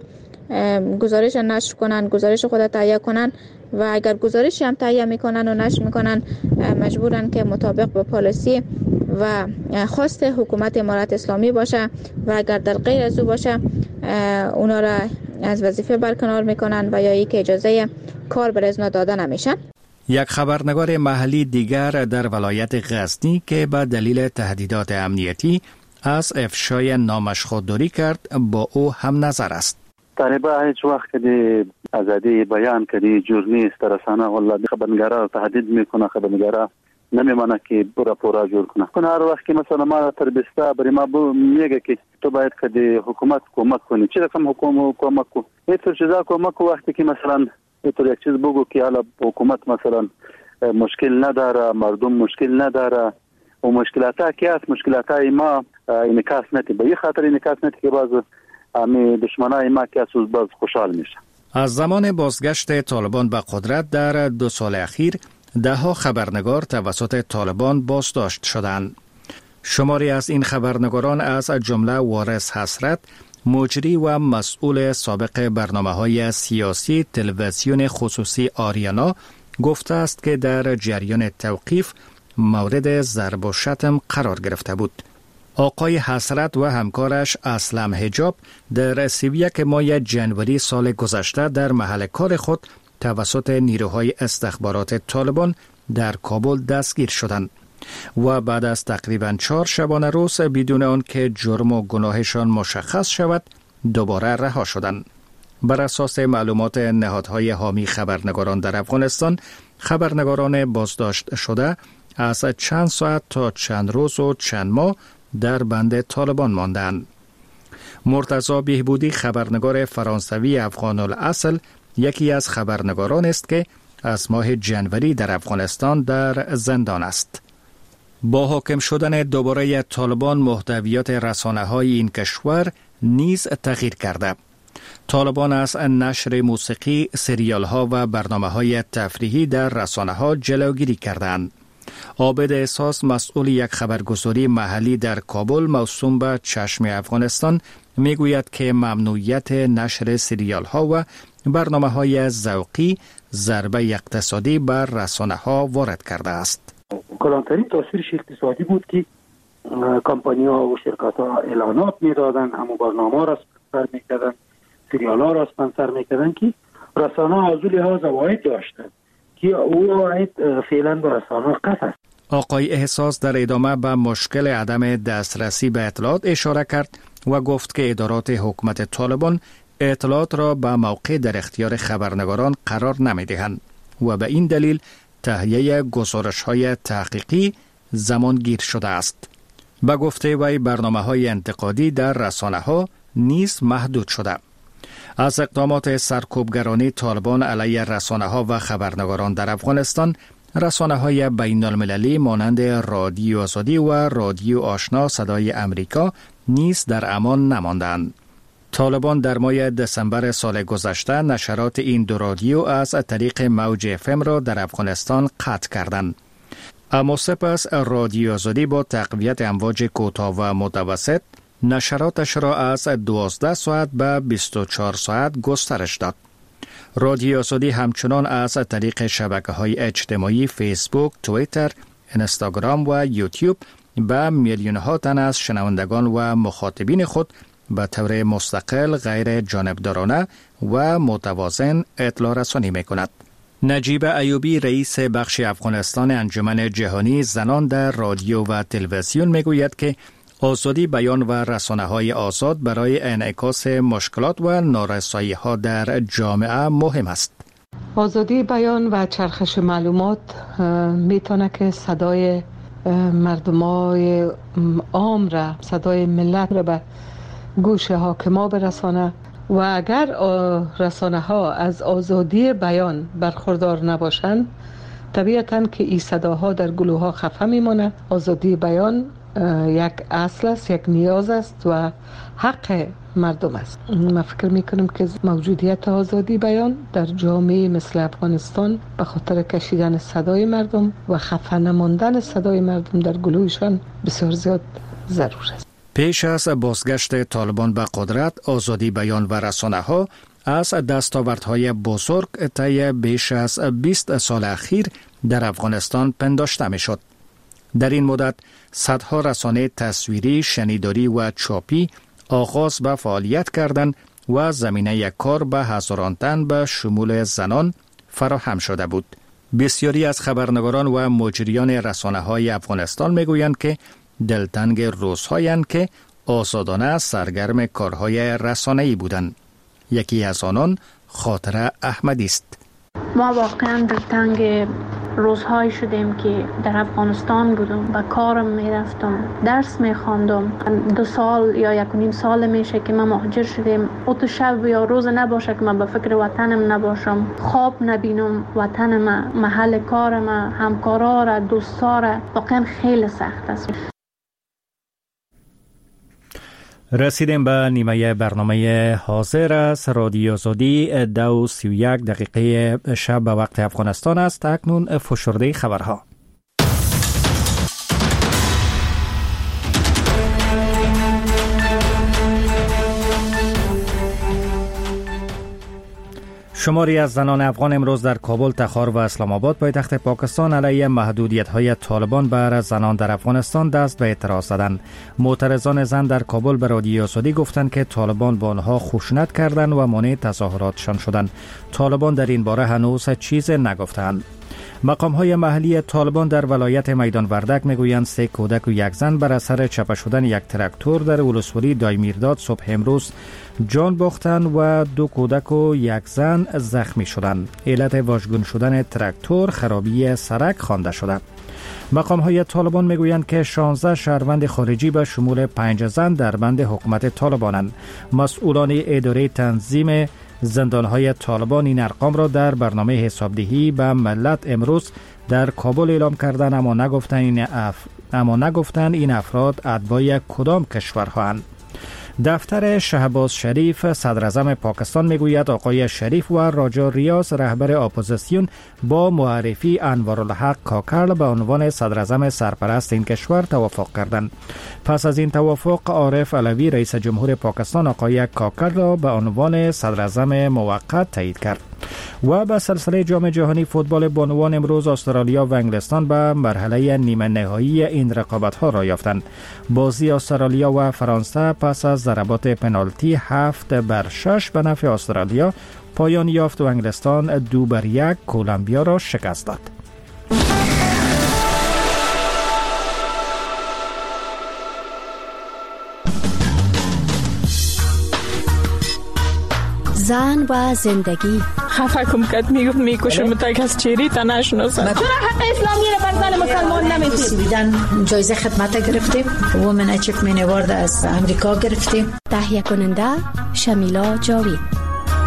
گزارش نشر کنن، گزارش خود تهیه کنن و اگر گزارشی هم تهیه میکنن و نشر میکنن مجبورن که مطابق با پالیسی و خواست حکومت امارت اسلامی باشه و اگر در غیر از او باشه اونا را از وظیفه برکنار میکنن و یا ای که اجازه کار بر از داده نمیشن. یک خبرنگار محلی دیگر در ولایت غزنی که به دلیل تهدیدات امنیتی از افشای نامش خودداری کرد با او هم نظر است. طالبان هیچ وقت که آزادی بیان کردی ژورنالیست رسانه والله خبرنگارا تهدید میکنه، خبرنگارا نمیمونه که پورا پورا جور کنه. کنه هر وقت که مثلا ما تربیستا برای ما میگه که تو باید که حکومت کمک کنی، چه رقم حکومت کمک کو اینطور چیزا کمک کو وقتی که مثلا اینطور یک چیز بگو که حالا حکومت مثلا مشکل نداره، مردم مشکل نداره و مشکلاتها که است مشکلاتای ما انعکاس نتی به این خاطر انعکاس نتی که باز امی دشمنای ما که اساس باز خوشحال میشه. از زمان بازگشت طالبان به قدرت در دو سال اخیر ده ها خبرنگار توسط طالبان بازداشت شدند. شماری از این خبرنگاران از جمله وارث حسرت، مجری و مسئول سابق برنامه‌های سیاسی تلویزیون خصوصی آریانا گفته است که در جریان توقیف مورد ضرب و شتم قرار گرفته بود. آقای حسرت و همکارش اسلم حجاب در سی و یک ماه جنوری سال گذشته در محل کار خود توسط نیروهای استخبارات طالبان در کابل دستگیر شدند و بعد از تقریباً چهار شبانه روز بدون آن که جرم و گناهشان مشخص شود دوباره رها شدند. بر اساس معلومات نهادهای حامی خبرنگاران در افغانستان، خبرنگاران بازداشت شده از چند ساعت تا چند روز و چند ماه در بند طالبان ماندند. مرتضی بهبودی خبرنگار فرانسوی افغان الاصل یکی از خبرنگاران است که از ماه جنوری در افغانستان در زندان است. با حاکم شدن دوباره طالبان محتویات رسانه‌های این کشور نیز تغییر کرده. طالبان از نشر موسیقی، سریال‌ها و برنامه‌های تفریحی در رسانه‌ها جلوگیری کردند. عابد احساس مسئول یک خبرگزاری محلی در کابل موسوم به چشم افغانستان میگوید که ممنوعیت نشر سریال‌ها و برنامه‌های ذوقی ضربه اقتصادی بر رسانه‌ها وارد کرده است. کلانترین تاثیرش اقتصادی بود که کمپانی‌ها و شرکت‌ها اعلانات می‌دادن، همون برنامه‌ها را اسپانسر می‌کردن، سریال‌ها را اسپانسر می‌کردن که رسانه‌ها از لحاظ واحد داشتند که او واحد فعلا به رسانه‌ها قطع است. آقای احساس در ادامه به مشکل عدم دسترسی به اطلاعات اشاره کرد و گفت که ادارات حکومت طالبان اطلاعات را به موقع در اختیار خبرنگاران قرار نمی‌دهند و به این دلیل تهیه گزارش‌های تحقیقی زمانگیر شده است. به گفته وی برنامه‌های انتقادی در رسانه‌ها نیز محدود شده. از اقدامات سرکوبگرانی طالبان علیه رسانه‌ها و خبرنگاران در افغانستان، رسانه‌های بین المللی مانند رادیو آزادی و رادیو آشنا صدای امریکا نیز در امان نماندند. طالبان در ماه دسامبر سال گذشته نشرات این دو رادیو از طریق موج اف ام را در افغانستان قطع کردند. اما سپس رادیو آزادی با تقویت امواج کوتاه و متوسط نشراتش را از دوازده ساعت به بیست و چهار ساعت گسترش داد. رادیو آزادی همچنان از طریق شبکه‌های اجتماعی فیسبوک، توییتر، اینستاگرام و یوتیوب به میلیون‌ها تن از شنوندگان و مخاطبین خود به طور مستقل، غیر جانبدارانه و متوازن اطلاع رسانی می‌کند. نجیب ایوبی رئیس بخش افغانستان انجمن جهانی زنان در رادیو و تلویزیون میگوید که آزادی بیان و رسانه‌های آزاد برای انعکاس مشکلات و نارسایی‌ها در جامعه مهم است. آزادی بیان و چرخش معلومات میتونه که صدای مردمای عام را، صدای ملت را به گوش حاکما برسانه و اگر رسانه ها از آزادی بیان برخوردار نباشند طبیعتاً که این صداها در گلوها خفه میمونه. آزادی بیان یک اصل است، یک نیاز است و حق مردم است. من فکر میکنم که موجودیت آزادی بیان در جامعه مثل افغانستان به خاطر کشیدن صدای مردم و خفه نماندن صدای مردم در گلویشان بسیار زیاد ضرور است. پیش از بازگشت طالبان به قدرت، آزادی بیان و رسانه ها از دستاوردهای بزرگ طی بیش از بیست سال اخیر در افغانستان پنداشته می شد. در این مدت صدها رسانه تصویری، شنیداری و چاپی آغاز به فعالیت کردند و زمینه کار به هزاران تن به شمول زنان فراهم شده بود. بسیاری از خبرنگاران و مجریان رسانه های افغانستان می گویند که دلتنگ روزهایند که آزادانه سرگرم کارهای رسانه‌ای بودند. یکی از آنان خاطره احمدی است. ما واقعا دلتنگ روزهایی شدیم که در افغانستان بودم و کارم میرفتم، درس میخواندم. دو سال یا یک و نیم سال میشه که ما مهاجر شدیم. اوت شب یا روز نباشه که من به فکر وطنم نباشم، خواب نبینم وطنم، محل کارم، همکارا را، دوستا را. واقعا خیلی سخت است. رسیدیم به نیمه برنامه حاضر است. رادیو آزادی دو سی و یک دقیقه شب به وقت افغانستان است. اکنون فشرده خبرها. شماری از زنان افغان امروز در کابل، تخار و اسلام آباد پایتخت پاکستان علیه محدودیت‌های طالبان بر زنان در افغانستان دست به اعتراض زدند. معترضان زن در کابل به رادیو آزادی گفتند که طالبان با آنها خشونت کردند و مانع تظاهراتشان شدند. طالبان در این باره هنوز چیزی نگفتند. مقام‌های محلی طالبان در ولایت میدان وردک میگویند سه کودک و یک زن بر اثر چپه شدن یک تراکتور در ولسوالی دایمیرداد صبح امروز جان باختند و دو کودک و یک زن زخمی شدند. علت واژگون شدن تراکتور خرابی سرک خوانده شده. مقام‌های طالبان میگویند که شانزده شهروند خارجی به شمول پنج زن در بند حکومت طالبانند. مسئولان اداره تنظیم زندانهای طالبان این ارقام را در برنامه حسابدهی به ملت امروز در کابل اعلام کردند، اما نگفتند این اف... اما نگفتند این افراد اتباع کدام کشورهاند. دفتر شهباز شریف صدر اعظم پاکستان میگوید آقای شریف و راجا ریاض رهبر اپوزیسیون با معرفی انوارالحق کاکل به عنوان صدر اعظم سرپرست این کشور توافق کردند. پس از این توافق عارف علوی رئیس جمهور پاکستان آقای کاکل را به عنوان صدر اعظم موقت تایید کرد. و به سلسله جام جهانی فوتبال بانوان امروز استرالیا و انگلستان به مرحله نیمه نهایی این رقابت‌ها را یافتند. بازی استرالیا و فرانسه پس از ضربات پنالتی هفت بر شش به نفع استرالیا پایان یافت و انگلستان دو بر یک کولمبیا را شکست داد. زن و زندگی. خفه کم کد میگفت میکشم تا کس چیری تا نشناسم. چرا حق اسلامی را بر زن مسلمان نمیدید؟ دیدن جایزه خدمت گرفتیم. وومن اچیومنت اوارد از امریکا گرفتیم. تهیه کننده شمیلا جاوید.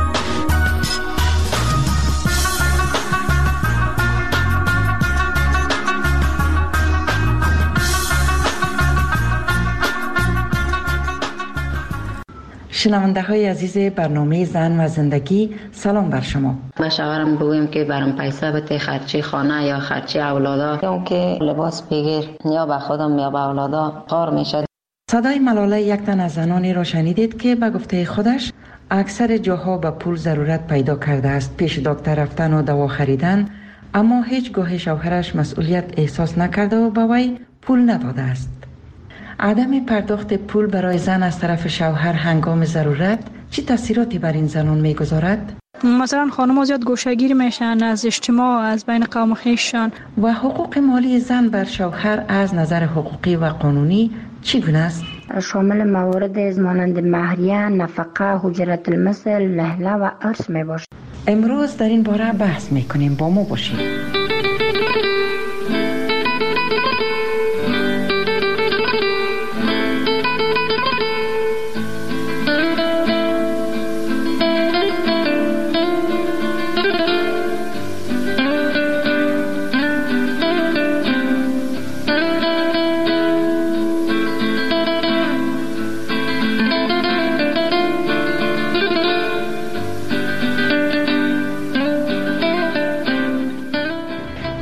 شنونده های عزیز برنامه زن و زندگی، سلام بر شما. با شوهرم بگویم که برام پیسه بده خرچی خانه یا خرچی اولادا، اون که لباس بگیر یا به خودم یا به اولادا کار میشه. صدای ملاله یک تن از زنانی را شنیدید که به گفته خودش اکثر جاها به پول ضرورت پیدا کرده است پیش دکتر رفتن و دوا خریدن، اما هیچ گاه شوهرش مسئولیت احساس نکرده و به وی پول نداده است. عدم پرداخت پول برای زن از طرف شوهر هنگام ضرورت چه تاثیراتی بر این زنان میگذارد؟ مثلا خانم‌ها زیاد گوشه‌گیر میشن از اجتماع، از بین قوم خویششان. و حقوق مالی زن بر شوهر از نظر حقوقی و قانونی چگونه است؟ شامل موارد مانند مهریه، نفقه، حجرت المثل، لهله و ارث میباشد. امروز در این باره بحث میکنیم، با ما باشید.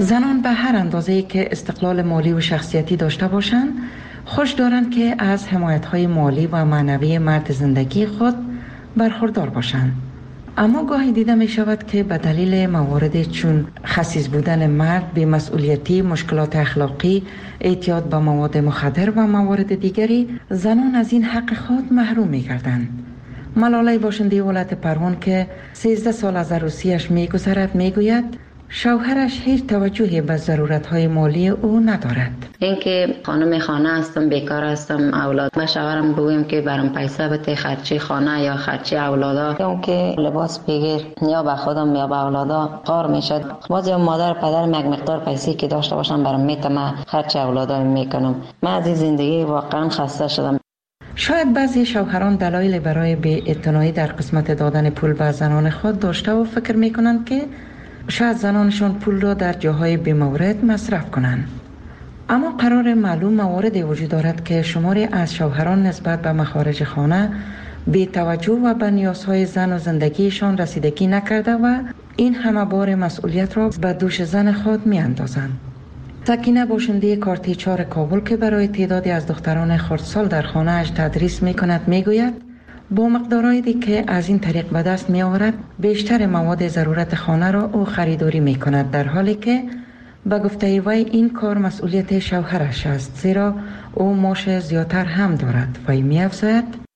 زنان به هر اندازه‌ای که استقلال مالی و شخصیتی داشته باشند خوش دارند که از حمایت‌های مالی و معنوی مرد زندگی خود برخوردار باشند. اما گاهی دیده می شود که به دلیل موارد چون خسیس بودن مرد، بی‌مسئولیتی، مشکلات اخلاقی، اعتیاد به مواد مخدر و موارد دیگری زنان از این حق خود محروم می گردند. ملاله باشنده ولایت پروان که سیزده سال از عروسیش می گذرد می گوید شوهرش هیچ توجهی به ضرورت‌های مالی او ندارد. اینکه خانم خانه هستم، بیکار هستم، اولاد به شوهرم بگویم که برام پیسه بده خرچی خانه یا خرچی اولادا، یا که لباس بگیر یا به خودم یا به اولادا کار میشد. بعضی مادر پدر یک مقدار پیسه که داشته باشم برام میتم خرچ اولادا میکنم. من از این زندگی واقعا خسته شدم. شاید بعضی شوهران دلایل برای بی‌اعتنایی در قسمت دادن پول به زنان خود داشته و فکر میکنند که شاید زنانشان پول را در جاهای بی‌مورد مصرف کنند. اما قرار معلوم مواردی وجود دارد که شماری از شوهران نسبت به مخارج خانه بی توجه و به نیازهای زن و زندگیشان رسیدگی نکرده و این همه بار مسئولیت را به دوش زن خود می اندازند. سکینه باشنده کارتی چهار کابل که برای تعدادی از دختران خردسال در خانه اش تدریس می کند می گوید با مقدارهایی که از این طریق به دست می آورد بیشتر مواد ضرورت خانه را او خریداری می کند، در حالی که به گفته وی این کار مسئولیت شوهرش است، زیرا او معاش زیادتر هم دارد. وی می افزاید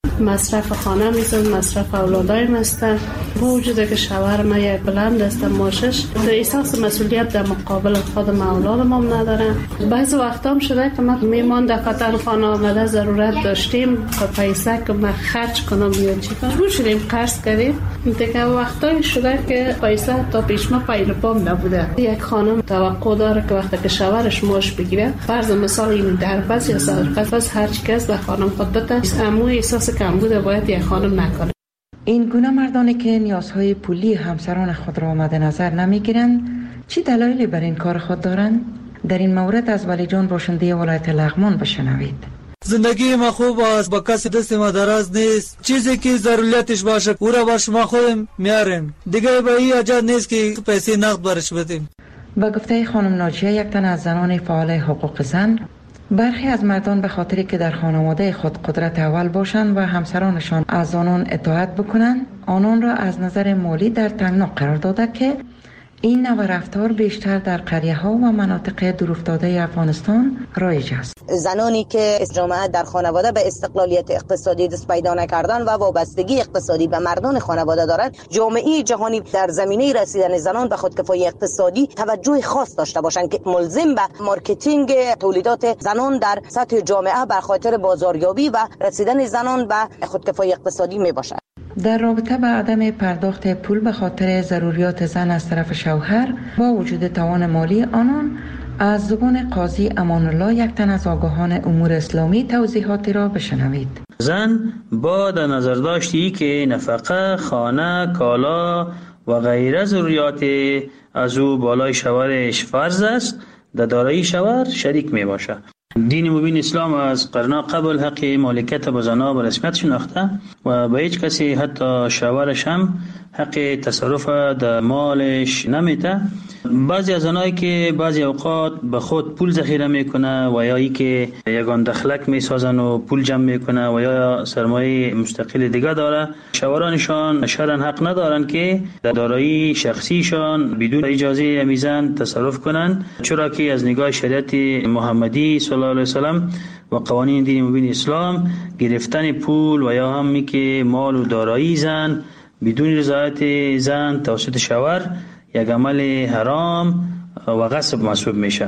مصرف خانه میزن، مصرف اولادایم است. با وجود که شوهر ما یک بلند است معاشش، در احساس مسئولیت در مقابل خودم اولادم هم ندارم. بعضی وقتا هم شده که من میمان در قطر خانه آمده ضرورت داشتیم که پیسه که من خرج کنم یا چی کنم رو شدیم قرض کردیم. دیگه وقتایی شده که پیسه تا پیش ما پایل پام نبوده. یک خانم توقع داره که وقتی که شوهرش معاش بگیره، فرض مثال این درباز یا صدقه هر چی کس به خانم خود بده، امو احساس کم بوده باید یک خانم نکنه. این گونه مردانی که نیازهای پولی همسران خود را مد نظر نمیگیرند چی دلایلی بر این کار خود دارند؟ در این مورد از ولی جان باشنده ولایت لغمان بشنوید. زندگی ما خوب است، با کسی دست ما دراز نیست. چیزی که ضرورتش باشه او را با شما خودم میاریم، دیگه به این حاجت نیست که پیسه نقد برش بدیم. با گفته خانم ناجیه، یک تن از زنان فعال حقوق زن، برخی از مردان به خاطری که در خانواده خود قدرت اول باشند و همسرانشان از آنان اطاعت بکنند، آنان را از نظر مالی در تنگنا قرار داده که این نوع رفتار بیشتر در قریه ها و مناطق دورافتاده افغانستان رایج است. زنانی که جامعه در خانواده به استقلالیت اقتصادی دست پیدا نکردن و وابستگی اقتصادی به مردان خانواده دارند، جامعه جهانی در زمینه رسیدن زنان به خودکفایی اقتصادی توجه خاص داشته باشند که ملزم به مارکتینگ تولیدات زنان در سطح جامعه بر خاطر بازاریابی و رسیدن زنان به خودکفایی اقتصادی می باشد. در رابطه با عدم پرداخت پول به خاطر ضروریات زن از طرف شوهر با وجود توان مالی آنان، از زبان قاضی امان الله، یک تن از آگاهان امور اسلامی، توضیحاتی را بشنوید. زن با در نظر داشتی که نفقه، خانه، کالا و غیره ضروریات از او بالای شوهرش فرض است، در دارایی شوهر شریک می باشه. دین مبین اسلام از قرن قبل حق مالکیت به زنها به رسمیت شناخته و به هیچ کسی حتی شوهرش هم حق تصرف در مالش نمیده. بعضی از زنایی که بعضی اوقات به خود پول ذخیره میکنه و یا ای که یگان دخلک میسازن و پول جمع میکنه و یا سرمایه مستقل دیگه داره، شوهرانشان شرعاً حق ندارن که در دارایی شخصیشان بدون اجازه میزن تصرف کنن، چرا که از نگاه شریعت محمدی صلی الله علیه وسلم و قوانین دین مبین اسلام گرفتن پول و یا همی که مال و دارایی زن بدون رضایت زن توسط شوهر یک عمل حرام و غصب محسوب میشه.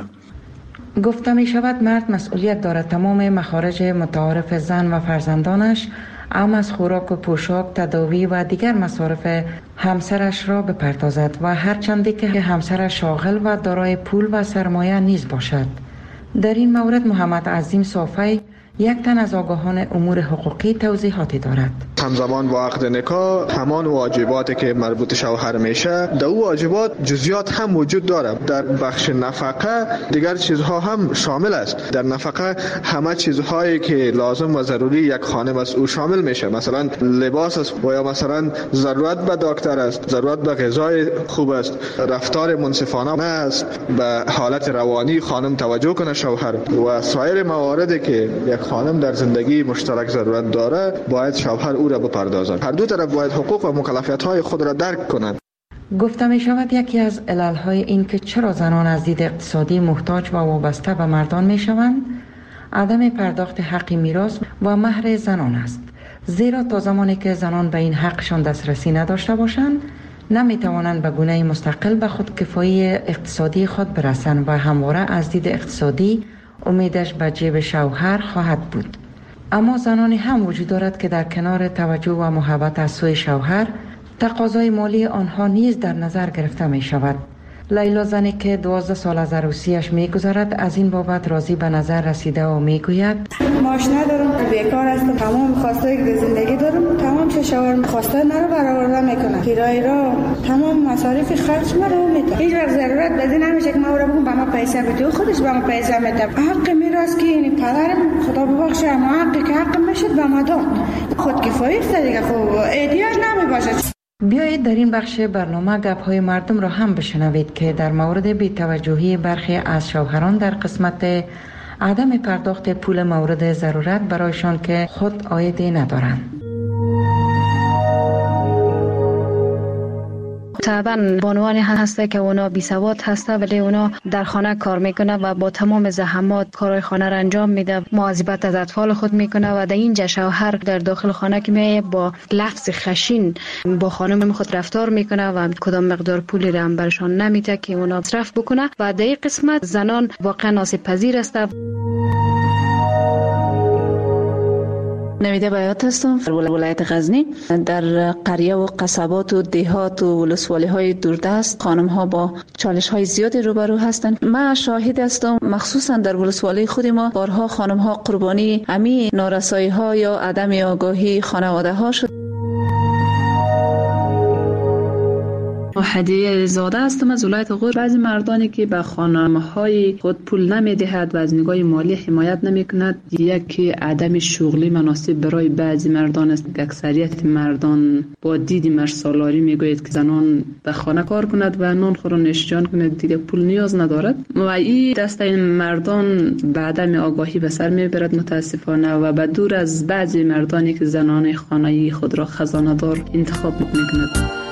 گفته می شود مرد مسئولیت دارد تمام مخارج متعارف زن و فرزندانش، ام از خوراک و پوشاک، تداوی و دیگر مصارف همسرش را بپردازد و هرچندی که همسرش شاغل و دارای پول و سرمایه نیز باشد. در این مورد محمد عظیم صافی، یک تن از آگاهان امور حقوقی، توضیحاتی دارد. همزمان با عقد نکاح همان واجباتی که مربوط شوهر میشه، در او واجبات جزئیات هم وجود داره. در بخش نفقه دیگر چیزها هم شامل است. در نفقه همه چیزهایی که لازم و ضروری یک خانم است او شامل میشه. مثلا لباس است و یا مثلا ضرورت به دکتر است، ضرورت به غذای خوب است، رفتار منصفانه است، به حالت روانی خانم توجه کنه شوهر و سایر مواردی که یک خانم در زندگی مشترک ضرورت داره باید شوهر او را بپردازد. هر دو طرف باید حقوق و مکلفیت‌های خود را درک کنند. گفته می شود یکی از علل‌های این که چرا زنان از دید اقتصادی محتاج و وابسته به مردان می شوند عدم پرداخت حق میراث و مهر زنان است. زیرا تا زمانی که زنان به این حقشان دسترسی نداشته باشند نمی توانند به گونه مستقل به خودکفایی اقتصادی خود برسند و همواره از دید اقتصادی امیدش به جیب شوهر خواهد بود. اما زنانی هم وجود دارد که در کنار توجه و محبت از سوی شوهر تقاضای مالی آنها نیز در نظر گرفته می شود. لیلا زنی که دوازده سال از عروسیش می گذرد از این بابت راضی به نظر رسیده و می گوید معاش ندارم، بیکار هستم، تمام خواسته که زندگی دارم، تمام چه شوهر خواسته مرا برآورده میکنه، کرایه را تمام مصارف خرج مرا میده. هیچ وقت ضرورت بدی نمیشه که ما را بگم به ما پیسه بده، خودش به ما پیسه میده. حق میراث که این پدرم خدا ببخشه اما حقی که حق میشد به ما داد. خودکفایی است دیگه، خب احتیاج نمیباشه. بیایید در این بخش برنامه گپ‌های مردم را هم بشنوید که در مورد بی‌توجهی برخی از شوهران در قسمت عدم پرداخت پول مورد ضرورت برایشان که خود عایدی ندارند. طبعا بانوانی هسته که اونا بی سواد هسته ولی اونا در خانه کار میکنه و با تمام زحمات کارهای خانه را انجام میده، مواظبت از اطفال خود میکنه و در اینجا شوهر در داخل خانه که میایه با لفظ خشین با خانم خود رفتار میکنه و کدام مقدار پولی را هم برشان نمیده که اونا مصرف بکنه و در این قسمت زنان واقعا آسیب پذیر است. نویده بیات هستم در ولایت غزنی. در قریه و قصبات و دهات و ولسوالی های دوردست خانم ها با چالش های زیادی روبرو هستند. من شاهد هستم مخصوصا در ولسوالی خود ما بارها خانم ها قربانی امی نارسایی ها یا عدم آگاهی خانواده ها شد. هدیه زاده هستم از ولایت غور. بعضی مردانی که به خانم‌های خود پول نمی‌دهد و از نگاه مالی حمایت نمی‌کند، یکی عدم شغلی مناسب برای بعضی مردان است. اکثریت مردان با دید مرسالاری میگوید که زنان به خانه کار کند و نان خور و نوش جان کند، دیگه پول نیاز ندارد و این دسته این مردان به عدم آگاهی به سر میبرد متاسفانه و به دور از بعضی مردانی که زنان خانه‌ای خود را خزانه دار انتخاب می‌کند.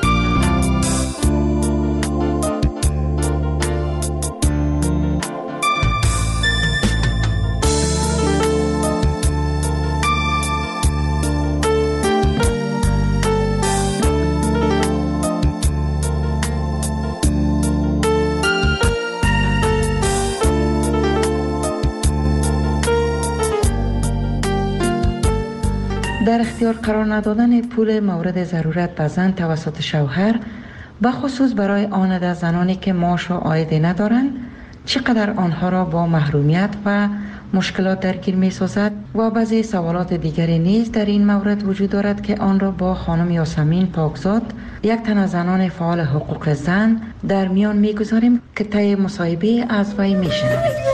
در اختیار قرار ندادن پول مورد ضرورت به زن توسط شوهر به خصوص برای آن از زنانی که معاش و عایدی ندارند چقدر آنها را با محرومیت و مشکلات درگیر می سازد و بعضی سوالات دیگری نیز در این مورد وجود دارد که آن را با خانم یاسمین پاکزاد یک تن از زنان فعال حقوق زن در میان می گذاریم که طی مصاحبه از وی می شنوید.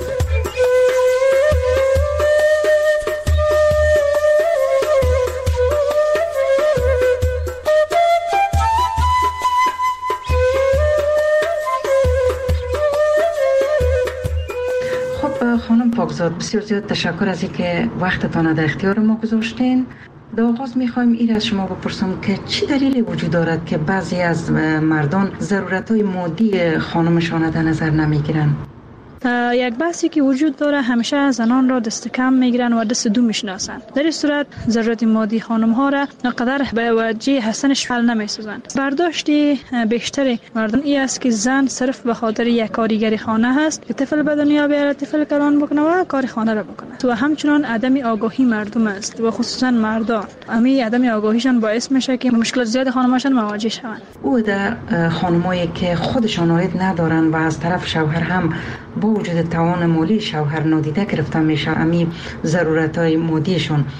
خانم پاکزاد، بسیار زیاد تشکر از اینکه وقتتان در اختیار ما گذاشتین. در آغاز میخوایم این از شما بپرسم که چی دلیلی وجود دارد که بعضی از مردان ضرورت‌های مادی خانمشان در نظر نمیگیرند؟ یک بحثی که وجود داره، همیشه زنان را دست کم میگیرن و دست دو میشناسن. در این صورت ضرورت مادی خانم ها را نقدر به وجه حسنش حل نمیسازند. برداشت بیشتر مردم این است که زن صرف به خاطر یک کارگر خانه هست که طفل به دنیا بیاره، طفل کلان بکنه و کار خانه را بکنه. و همچنان عدم آگاهی مردم است و خصوصا مردان. امی عدم آگاهیشان باعث میشه که مشکلات زیاد خانماشان مواجه شوند. او در خانمایی که خودشان عاید ندارن و از طرف شوهر هم با وجود توان مالی شوهر نادیده گرفته میشه امی ضرورت‌های مادیشون،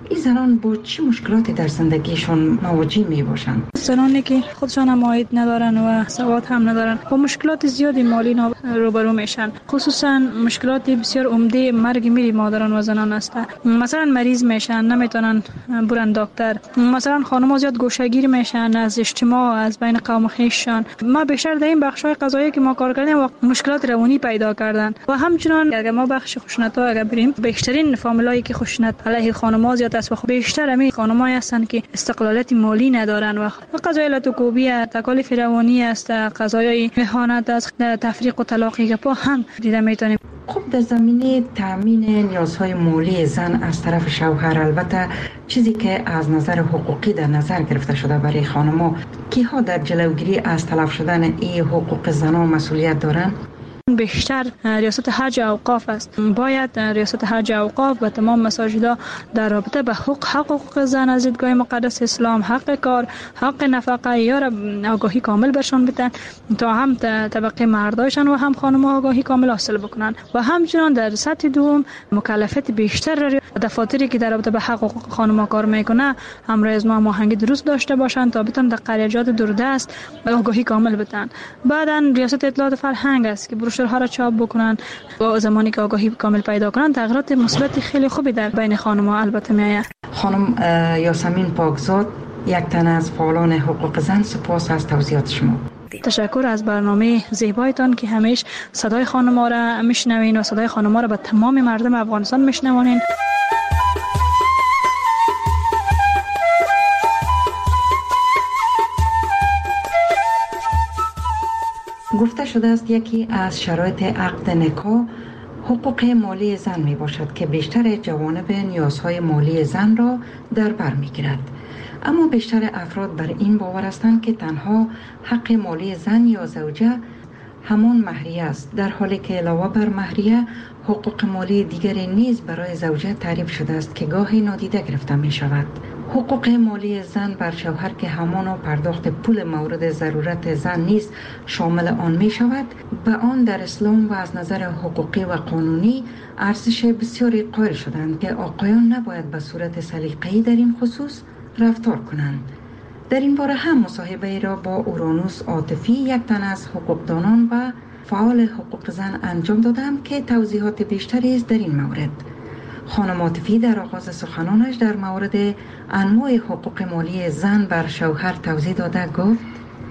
این زنان با چه مشکلاتی در زندگیشون مواجه می باشند؟ زنانی که خودشان هم عاید ندارن و سواد هم ندارن با مشکلات زیادی مالی روبرو میشن، خصوصا مشکلات بسیار عمده مرگ میری مادران و زنان است. مثلا مریض میشن، نمیتونن برن دکتر، مثلا خانم‌ها زیاد گوشه‌گیر میشن از اجتماع، از بین قوم خویششان. ما بیشتر در این بخش‌های قضایی که ما کار کردیم و مشکلات روانی پیدا کردن و همچنان اگر ما بخش خشونت‌ها اگر بریم، بیشترین فامیلایی که خشونت علیه خانم‌ها زیاد است و بیشتر همین خانم‌ها هستند که استقلالیت مالی ندارن و قضایای لاتوکوبی، تکالیف روانی است، قضایای اهانت است، تفریق و طلاق که پا هم دیده میتونیم. خب در زمینه تامین نیازهای مالی زن از طرف شوهر، البته چیزی که از نظر حقوقی در نظر گرفته شده برای خانم‌ها، کیها در جلوگیری از تلف شدن این حقوق زنان مسئولیت دارند؟ بیشتر ریاست حج اوقاف است. باید ریاست حج اوقاف به تمام مساجدها در رابطه به حقوق حقوق زن از دیدگاه مقدس اسلام، حق کار، حق نفقه یا را آگاهی کامل برشان بدن تا هم طبقه مردایشان و هم خانم‌ها آگاهی کامل حاصل بکنن و همچنان در سطح دوم مکلفیت بیشتر دفاتری که در رابطه به حقوق خانم‌ها کار میکنه همراه از ما هماهنگی درست داشته باشند تا بتونن در قریه‌جات دوردست آگاهی کامل بدن. بعداً ریاست اطلاعات فرهنگ است که بروشورها را چاپ بکنن و زمانی که آگاهی کامل پیدا کنن تغییرات مثبت خیلی خوبی در بین خانم‌ها البته میآید. خانم یاسمین پاکزاد، یک تن از فعالان حقوق زن، سپاس از توضیحات شما. تشکر از برنامه زیبایتان که همیشه صدای خانم‌ها را میشنوین و صدای خانم‌ها را به تمام مردم افغانستان میشنوانین. گفته شده است یکی از شرایط عقد نکاح حقوق مالی زن می باشد که بیشتر جوانب نیازهای مالی زن را در بر می گیرد. اما بیشتر افراد بر این باور هستند که تنها حق مالی زن یا زوجه همان مهریه است، در حالی که علاوه بر مهریه حقوق مالی دیگری نیز برای زوجه تعریف شده است که گاهی نادیده گرفته می شود. حقوق مالی زن بر شوهر که همان پرداخت پول مورد ضرورت زن نیز شامل آن می شود، به آن در اسلام و از نظر حقوقی و قانونی ارزش بسیاری قائل شدند که آقایان نباید به صورت سلیقه‌ای در این خصوص رفتار کنند. در این باره هم مصاحبه ای را با اورانوس عاطفی، یک تن از حقوقدانان و فعال حقوق زن انجام دادم که توضیحات بیشتری است در این مورد. خانم عاطفی در آغاز سخنانش در مورد انواع حقوق مالی زن بر شوهر توضیح داده گفت: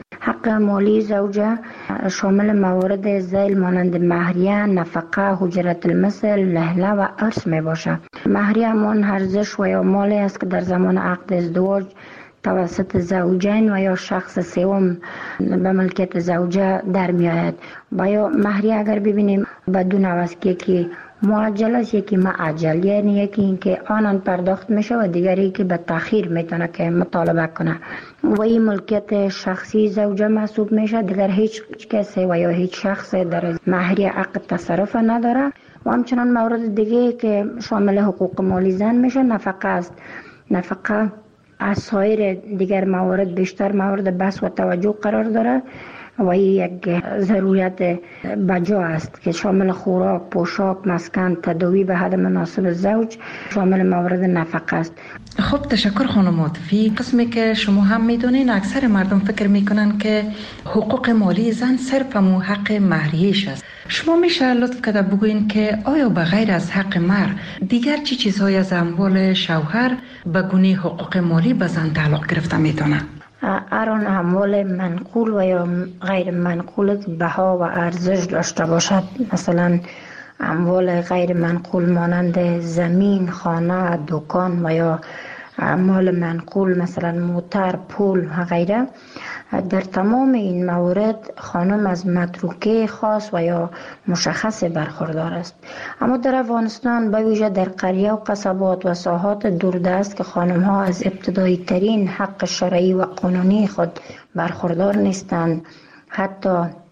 حق مالی زوجه شامل موارد ذیل مانند مهریه، نفقه، حجرت المثل، لهله و ارث می باشد. مهریه همان ارزش و یا مالی است که در زمان عقد ازدواج توسط زوجین و یا شخص سوم به ملکیت زوجه در می آید. و یا مهریه اگر ببینیم بدون است که معجل است، یکی معجل، یعنی یکی اینکه آنان پرداخت میشه و دیگری که به تاخیر میتونه که مطالبه کنه و این ملکیت شخصی زوجه محسوب میشه. دیگر هیچ کسی و یا هیچ شخص در مهریه عقد تصرف نداره. و همچنان مورد دیگه که شامل حقوق مالی زن میشه نفقه است. نفقه از سایر دیگر موارد بیشتر مورد بحث و توجه قرار داره و این یک ضرورت بجا است که شامل خوراک، پوشاک، مسکن، تداوی به حد مناسب زوج شامل موارد نفقه است. خب تشکر خانم عاطفی. قسمی که شما هم میدونین اکثر مردم فکر میکنن که حقوق مالی زن صرف همون حق مهریه‌اش است. شما میشه لطف کرده بگوین که آیا به غیر از حق مهر دیگر چی چیزهای از اموال شوهر به گونه حقوق مالی به زن تعلق گرفته میتونه؟ هر آن اموال منقول و یا غیر منقول بها و ارزش داشته باشد، مثلا اموال غیر منقول مانند زمین، خانه، دکان و یا اموال منقول مثلا موتر، پول و غیره، در تمام این موارد خانم از متروکه خاص و یا مشخص برخوردار است. اما در افغانستان به ویژه در قریه و قصبات و ساحات دوردست که خانم ها از ابتدایی ترین حق شرعی و قانونی خود برخوردار نیستند، حتی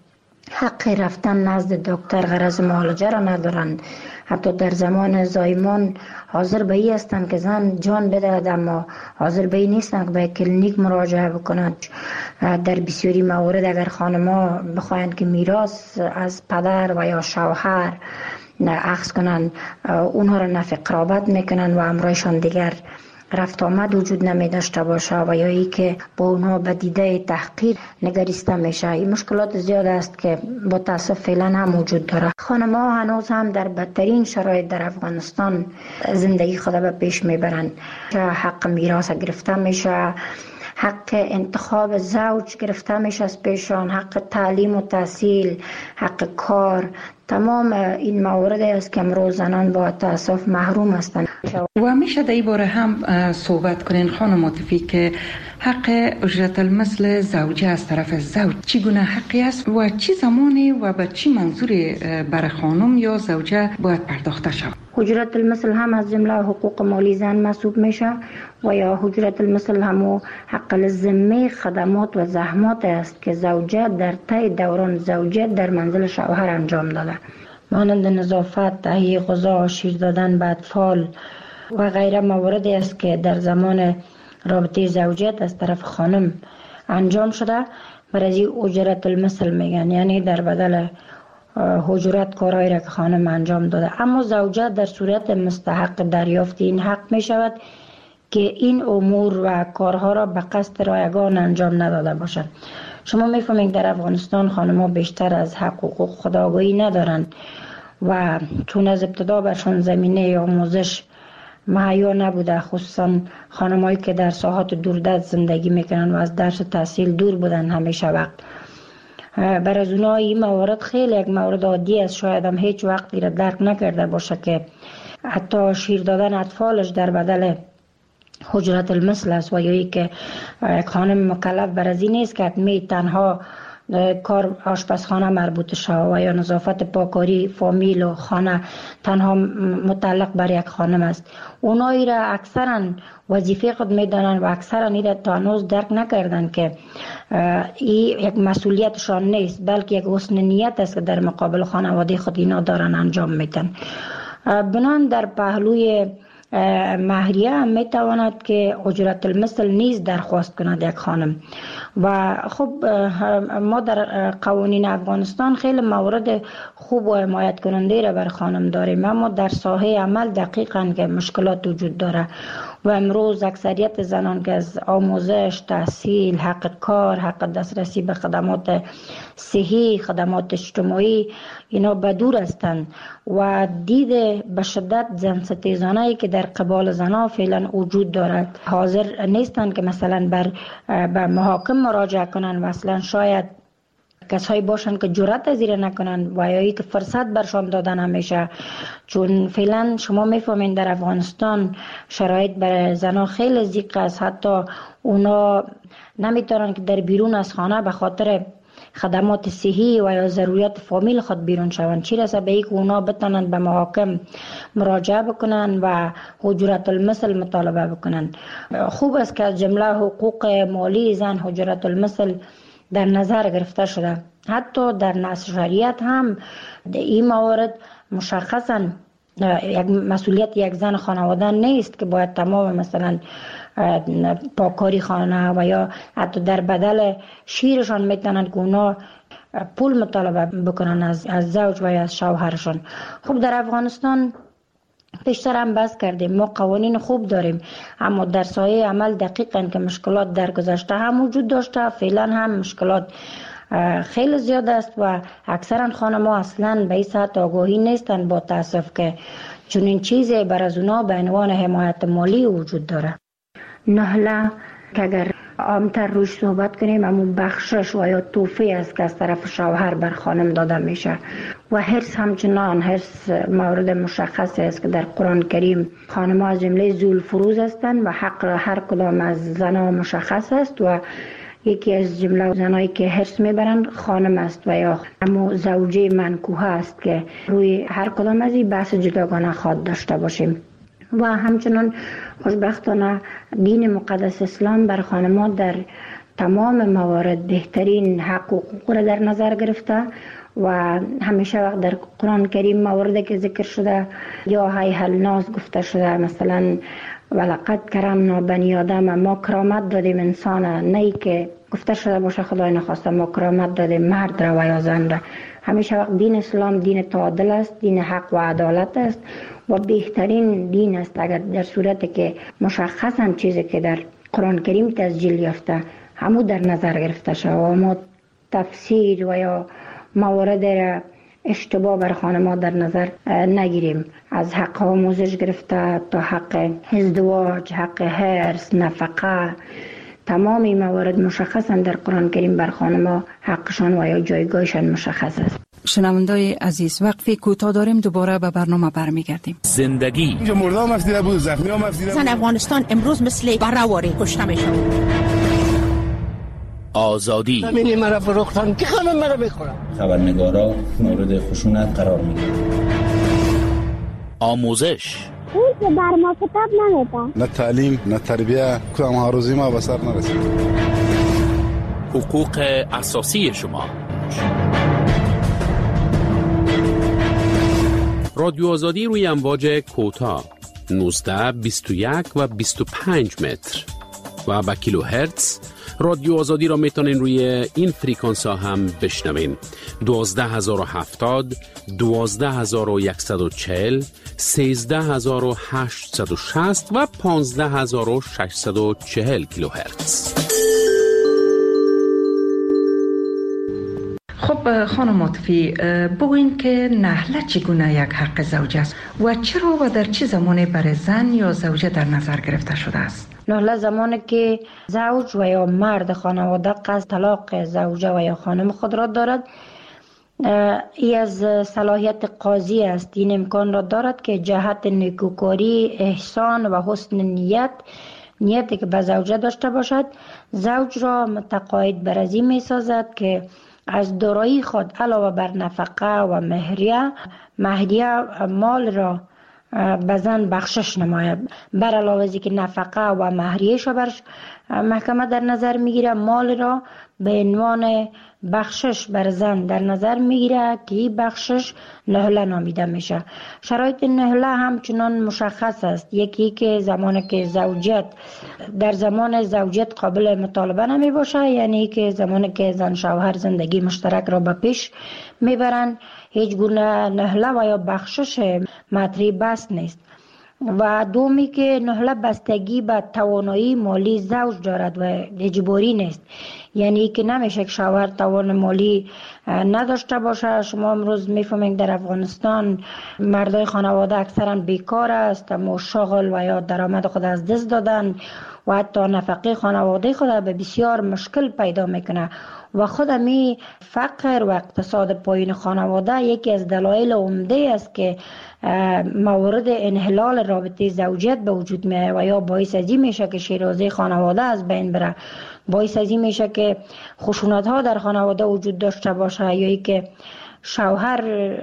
حق رفتن نزد دکتر غرض معالجه را ندارند، حتی در زمان زایمان حاضر به این هستند که زن جان بدهد اما حاضر به این نیستند که به کلینیک مراجعه بکنند. در بسیاری موارد اگر خانم‌ها بخواهند که میراث از پدر و یا شوهر اخذ کنند، اونها را نفی قرابت میکنند و امرایشان دیگر رفت آمد وجود نمی داشته باشه و یا ای که با اونها به دیده تحقیر نگریسته میشه. این مشکلات زیاد است که با تاسف فعلا هم وجود داره. خانم‌ها هنوز هم در بدترین شرایط در افغانستان زندگی خود به پیش میبرند. حق میراث گرفته میشه، حق انتخاب زوج گرفته میشه از پیشان، حق تعلیم و تحصیل، حق کار، تمام این موارد است که امروز زنان با تاسف محروم هستند. و میشه در این باره هم صحبت کنین خانم عاطفی که حق اجرت المثل زوجه از طرف زوج چگونه حقی است و چی زمانی و به چی منظوری بر خانم یا زوجه باید پرداخته شود؟ اجرت المثل هم از جمله حقوق مالی زن محسوب میشه و یا اجرت المثل هم حق الذمه خدمات و زحمات است که زوجه در طی دوران زوجیت در منزل شوهر انجام داده، مانند نظافت، تهیه غذا، شیر دادن به اطفال و غیره مواردی است که در زمان رابطه زوجیت از طرف خانم انجام شده. برای اجرت المثل میگن، یعنی در بدل اجرت کارهایی را که خانم انجام داده. اما زوجه در صورت مستحق دریافت این حق می شود که این امور و کارها را به قصد رایگان انجام نداده باشد. شما میفهمید در افغانستان خانم‌ها بیشتر از حق و حقوق خود آگاهی ندارند و چون از ابتدا برشان زمینه آموزش مهیا نبوده، خصوصا خانم‌هایی که در ساحات دوردست زندگی میکنن و از درس و تحصیل دور بودن همیشه وقت. بر از اونها این موارد خیلی یک مورد عادی است، شاید هم هیچ وقتی را درک نکرده باشه که حتی شیر دادن اطفالش در بدل اجرت المثل است و یا ای که یک خانم مکلف بر از این نیست که می تنها کار آشپزخانه مربوط شود و یا نظافت پاکاری فامیل و خانه تنها متعلق بر یک خانم است. اونایی را اکثرا وظیفه خود میدانند و اکثرا این را تا هنوز درک نکردند که این یک مسئولیتشان نیست، بلکه یک حسن نیت است که در مقابل خانواده خود اینا دارن انجام میدن. بنان در پهلوی مهریه هم میتواند که اجرت المثل نیز درخواست کند یک خانم. و خب ما در قوانین افغانستان خیلی موارد خوب و حمایت کننده را بر خانم داریم، اما در ساحه عمل دقیقاً که مشکلات وجود داره و امروز اکثریت زنان که از آموزش، تحصیل، حق کار، حق دسترسی به خدمات صحی، خدمات اجتماعی اینا بدور هستند و دید به شدت زن ستیزانه‌ای که در قبال زنها فعلا وجود دارد حاضر نیستند که مثلا بر به محاکم مراجعه کنند و اصلا شاید کسایی باشند که جرأت از این نکنند و یا که فرصت برشان دادن همیشه. چون فعلا شما میفهمین در افغانستان شرایط برای زنها خیلی ضیق است، حتی اونا نمیتونن که در بیرون از خانه به خاطر خدمات صحی و یا ضروریات فامیل خود بیرون شوند، چی رسه به اینکه اونا بتونن به محاکم مراجعه بکنن و اجرت المثل مطالبه بکنن. خوب است که از جمله حقوق مالی زن اجرت المثل در نظر گرفته شده. حتی در نص شریعت هم این موارد مشخصا یک مسئولیت یک زن خانواده نیست که باید تمام مثلا پاکاری خانه و یا حتی در بدل شیرشان میتونن که اونا پول مطالبه بکنن از, از زوج و یا از شوهرشان. خب در افغانستان پیشتر هم بحث کردیم، ما قوانین خوب داریم اما در سایه عمل دقیقاً که مشکلات در گذشته هم وجود داشته، فعلا هم مشکلات خیلی زیاد است و اکثرا خانم‌ها اصلاً به این سطح آگاهی نیستند با تاسف که چنین چیزی بر از اونا به عنوان حمایت مالی وجود داره. نهله که اگر عامتر روش صحبت کنیم همون بخشش و یا توفی است که از طرف شوهر بر خانم داده میشه و حرص همچنان حرص مورد مشخص است که در قرآن کریم خانم ها از جمله ذوال فروز هستند و حق هر کدام از زنها مشخص است و یکی از جمله زنایی که حرص میبرند خانم است و یا همون زوجه منکوحه است که روی هر کدام از این بحث جداگانه خواهد داشته باشیم. و همچنان خوشبختانه دین مقدس اسلام بر خانم‌ها در تمام موارد بهترین حق و حقوق را در نظر گرفته و همیشه وقت در قرآن کریم مواردی که ذکر شده یا هی هل ناز گفته شده، مثلا ولقد کرمنا بنی آدم، ما کرامت دادیم انسان، نه که گفته شده باشه خدای نخواسته ما کرامت دادیم مرد را و یا زن را. همیشه وقت دین اسلام دین تعادل است، دین حق و عدالت است و بهترین دین است. اگر در صورتی که مشخصا چیزی که در قرآن کریم تسجیل یافته همو در نظر گرفته شد و ما تفسیر و یا موارد را اشتباه بر خانم‌ها در نظر نگیریم، از حق آموزش گرفته تا حق ازدواج، حق حرص، نفقه، تمام این موارد مشخصا در قرآن کریم بر خانم‌ها حقشان و یا جایگاهشان مشخص است. شنوندای عزیز، وقفی کوتاه داریم، دوباره به برنامه برمیگردیم. زندگی اینجا مردم مفیده بود، زخمی ها مفیده بود. زن افغانستان امروز مثل برآوری کشته میشن. آزادی همین مرا فروختن که خانم مرا بخورم. خبرنگارا مورد خشونت قرار میگیرن. آموزش اون که بر ما کتاب نمیده، نه تعلیم نه تربیه، کدام ها روزی ما به سر نرسید. حقوق اساسی شما. رادیو آزادی روی امواج کوتاه نوزده، بیست و یک و بیست و پنج متر و با کیلو هرتز. رادیو آزادی را میتونین روی این فریکانس ها هم بشنوین: دوازده هزار و هفتاد، دوازده هزار و صد و چهل، سیزده هزار و هشتصد و شصت و پانزده هزار و ششصد و چهل کیلو هرتز. خب خانم عاطفی، بگوین که نحله چگونه یک حق زوج است و چرا و در چه زمانی برای زن یا زوجه در نظر گرفته شده است؟ نحله زمانی که زوج و یا مرد خانواده قصد طلاق زوجه و یا خانم خود را دارد، ای از صلاحیت قاضی است. این امکان را دارد که جهت نیکوکاری، احسان و حسن نیت نیتی که به زوجه داشته باشد، زوج را متقاعد بر از این می سازد که از دارایی خود علاوه بر نفقه و مهریه مهریه مال را به زن بخشش نماید. بر علاوه از که نفقه و مهریه‌اش بر محکمه در نظر میگیره، مال را به عنوان بخشش بر زن در نظر میگیره که این بخشش نهله نامیده میشه. شرایط نهله همچنان مشخص است. یکی که زمانی که زوجیت در زمان زوجیت قابل مطالبه نمی باشه، یعنی که زمانی که زن شوهر زندگی مشترک را به پیش میبرن، هیچ گونه نهله و یا بخشش مطری بس نیست. و دومی که نهله بستگی به توانایی مالی زوج دارد و اجباری نیست، یعنی که نمیشه که شوهر توان مالی نداشته باشه. شما امروز میفهمید در افغانستان مردای خانواده اکثرا بیکار است، اما شغل و یا درآمد خود از دست دادن و حتی نفقه خانواده خود به بسیار مشکل پیدا میکنه و خود می فقر و اقتصاد پایین خانواده یکی از دلایل عمده است که موارد انحلال رابطه زوجیت به وجود میاد و یا باعث از این میشه که شیرازه خانواده از بین بره، باعث از این میشه که خشونت ها در خانواده وجود داشته باشه، یا ای که شوهر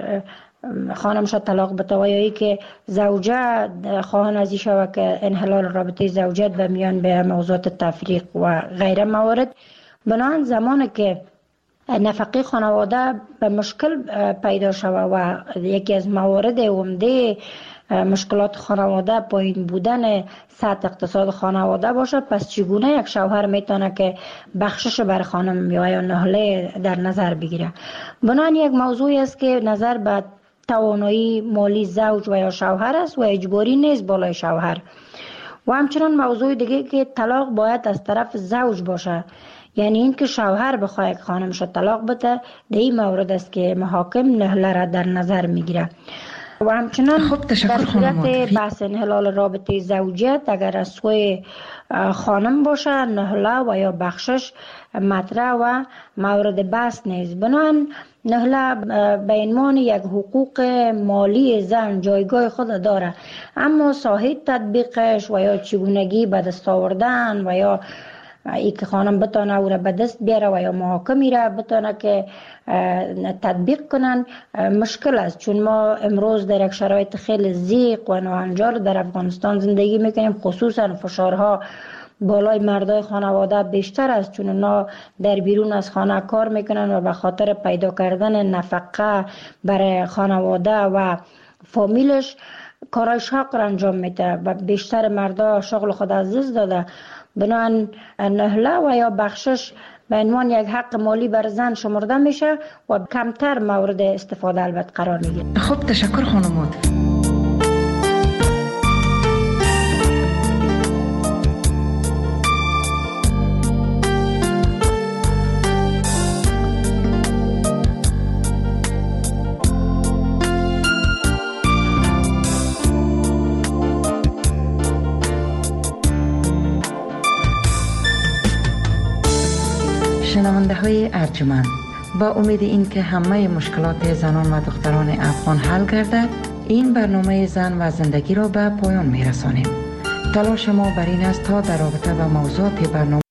خانمش طلاق بده و یا ای که زوجه خواهان از این شوه که انحلال رابطه زوجیت به میان به موضوعات تفریق و غیره موارد. بنابراین زمانی که نفقه خانواده به مشکل پیدا شوه و یکی از موارد عمده مشکلات خانواده پایین بودن سطح اقتصاد خانواده باشه، پس چگونه یک شوهر میتونه که بخشش بر خانم یا نهله در نظر بگیره؟ بنابراین یک موضوعی است که نظر به توانایی مالی زوج و یا شوهر است و اجباری نیست بالای شوهر. و همچنان موضوع دیگه که طلاق باید از طرف زوج باشه، یعنی این که شوهر بخواه یک خانمش طلاق بده، در این مورد است که محاکم نهله را در نظر میگیره. و همچنان در صورت بحث انحلال رابطه زوجیت اگر از سوی خانم باشه، نهله و یا بخشش مطرح و مورد بحث نیست. بنابراین نهله به عنوان یک حقوق مالی زن جایگاه خود داره، اما ساحه تطبیقش و یا چگونگی به دست آوردن و یا ای که خانم بتونه او را به دست بیاره و یا محاکمی را بتونه که تطبیق کنن مشکل است، چون ما امروز در یک شرایط خیلی ضیق و ناهنجار در افغانستان زندگی میکنیم. خصوصا فشارها بالای مردای خانواده بیشتر است، چون اونا در بیرون از خانه کار میکنن و به خاطر پیدا کردن نفقه برای خانواده و فامیلش کارهای شاق را انجام میده و بیشتر مردا شغل خود از دست داده، بنابراین نهله و یا بخشش به عنوان یک حق مالی بر زن شمرده میشه و کمتر مورد استفاده البته قرار میگیره. خب تشکر خانمات. شنونده های ارجمند، با امید این که همه مشکلات زنان و دختران افغان حل گردد، این برنامه زن و زندگی را به پایان می رسانیم. تلاش ما بر این است تا در رابطه با موضوعات برنامه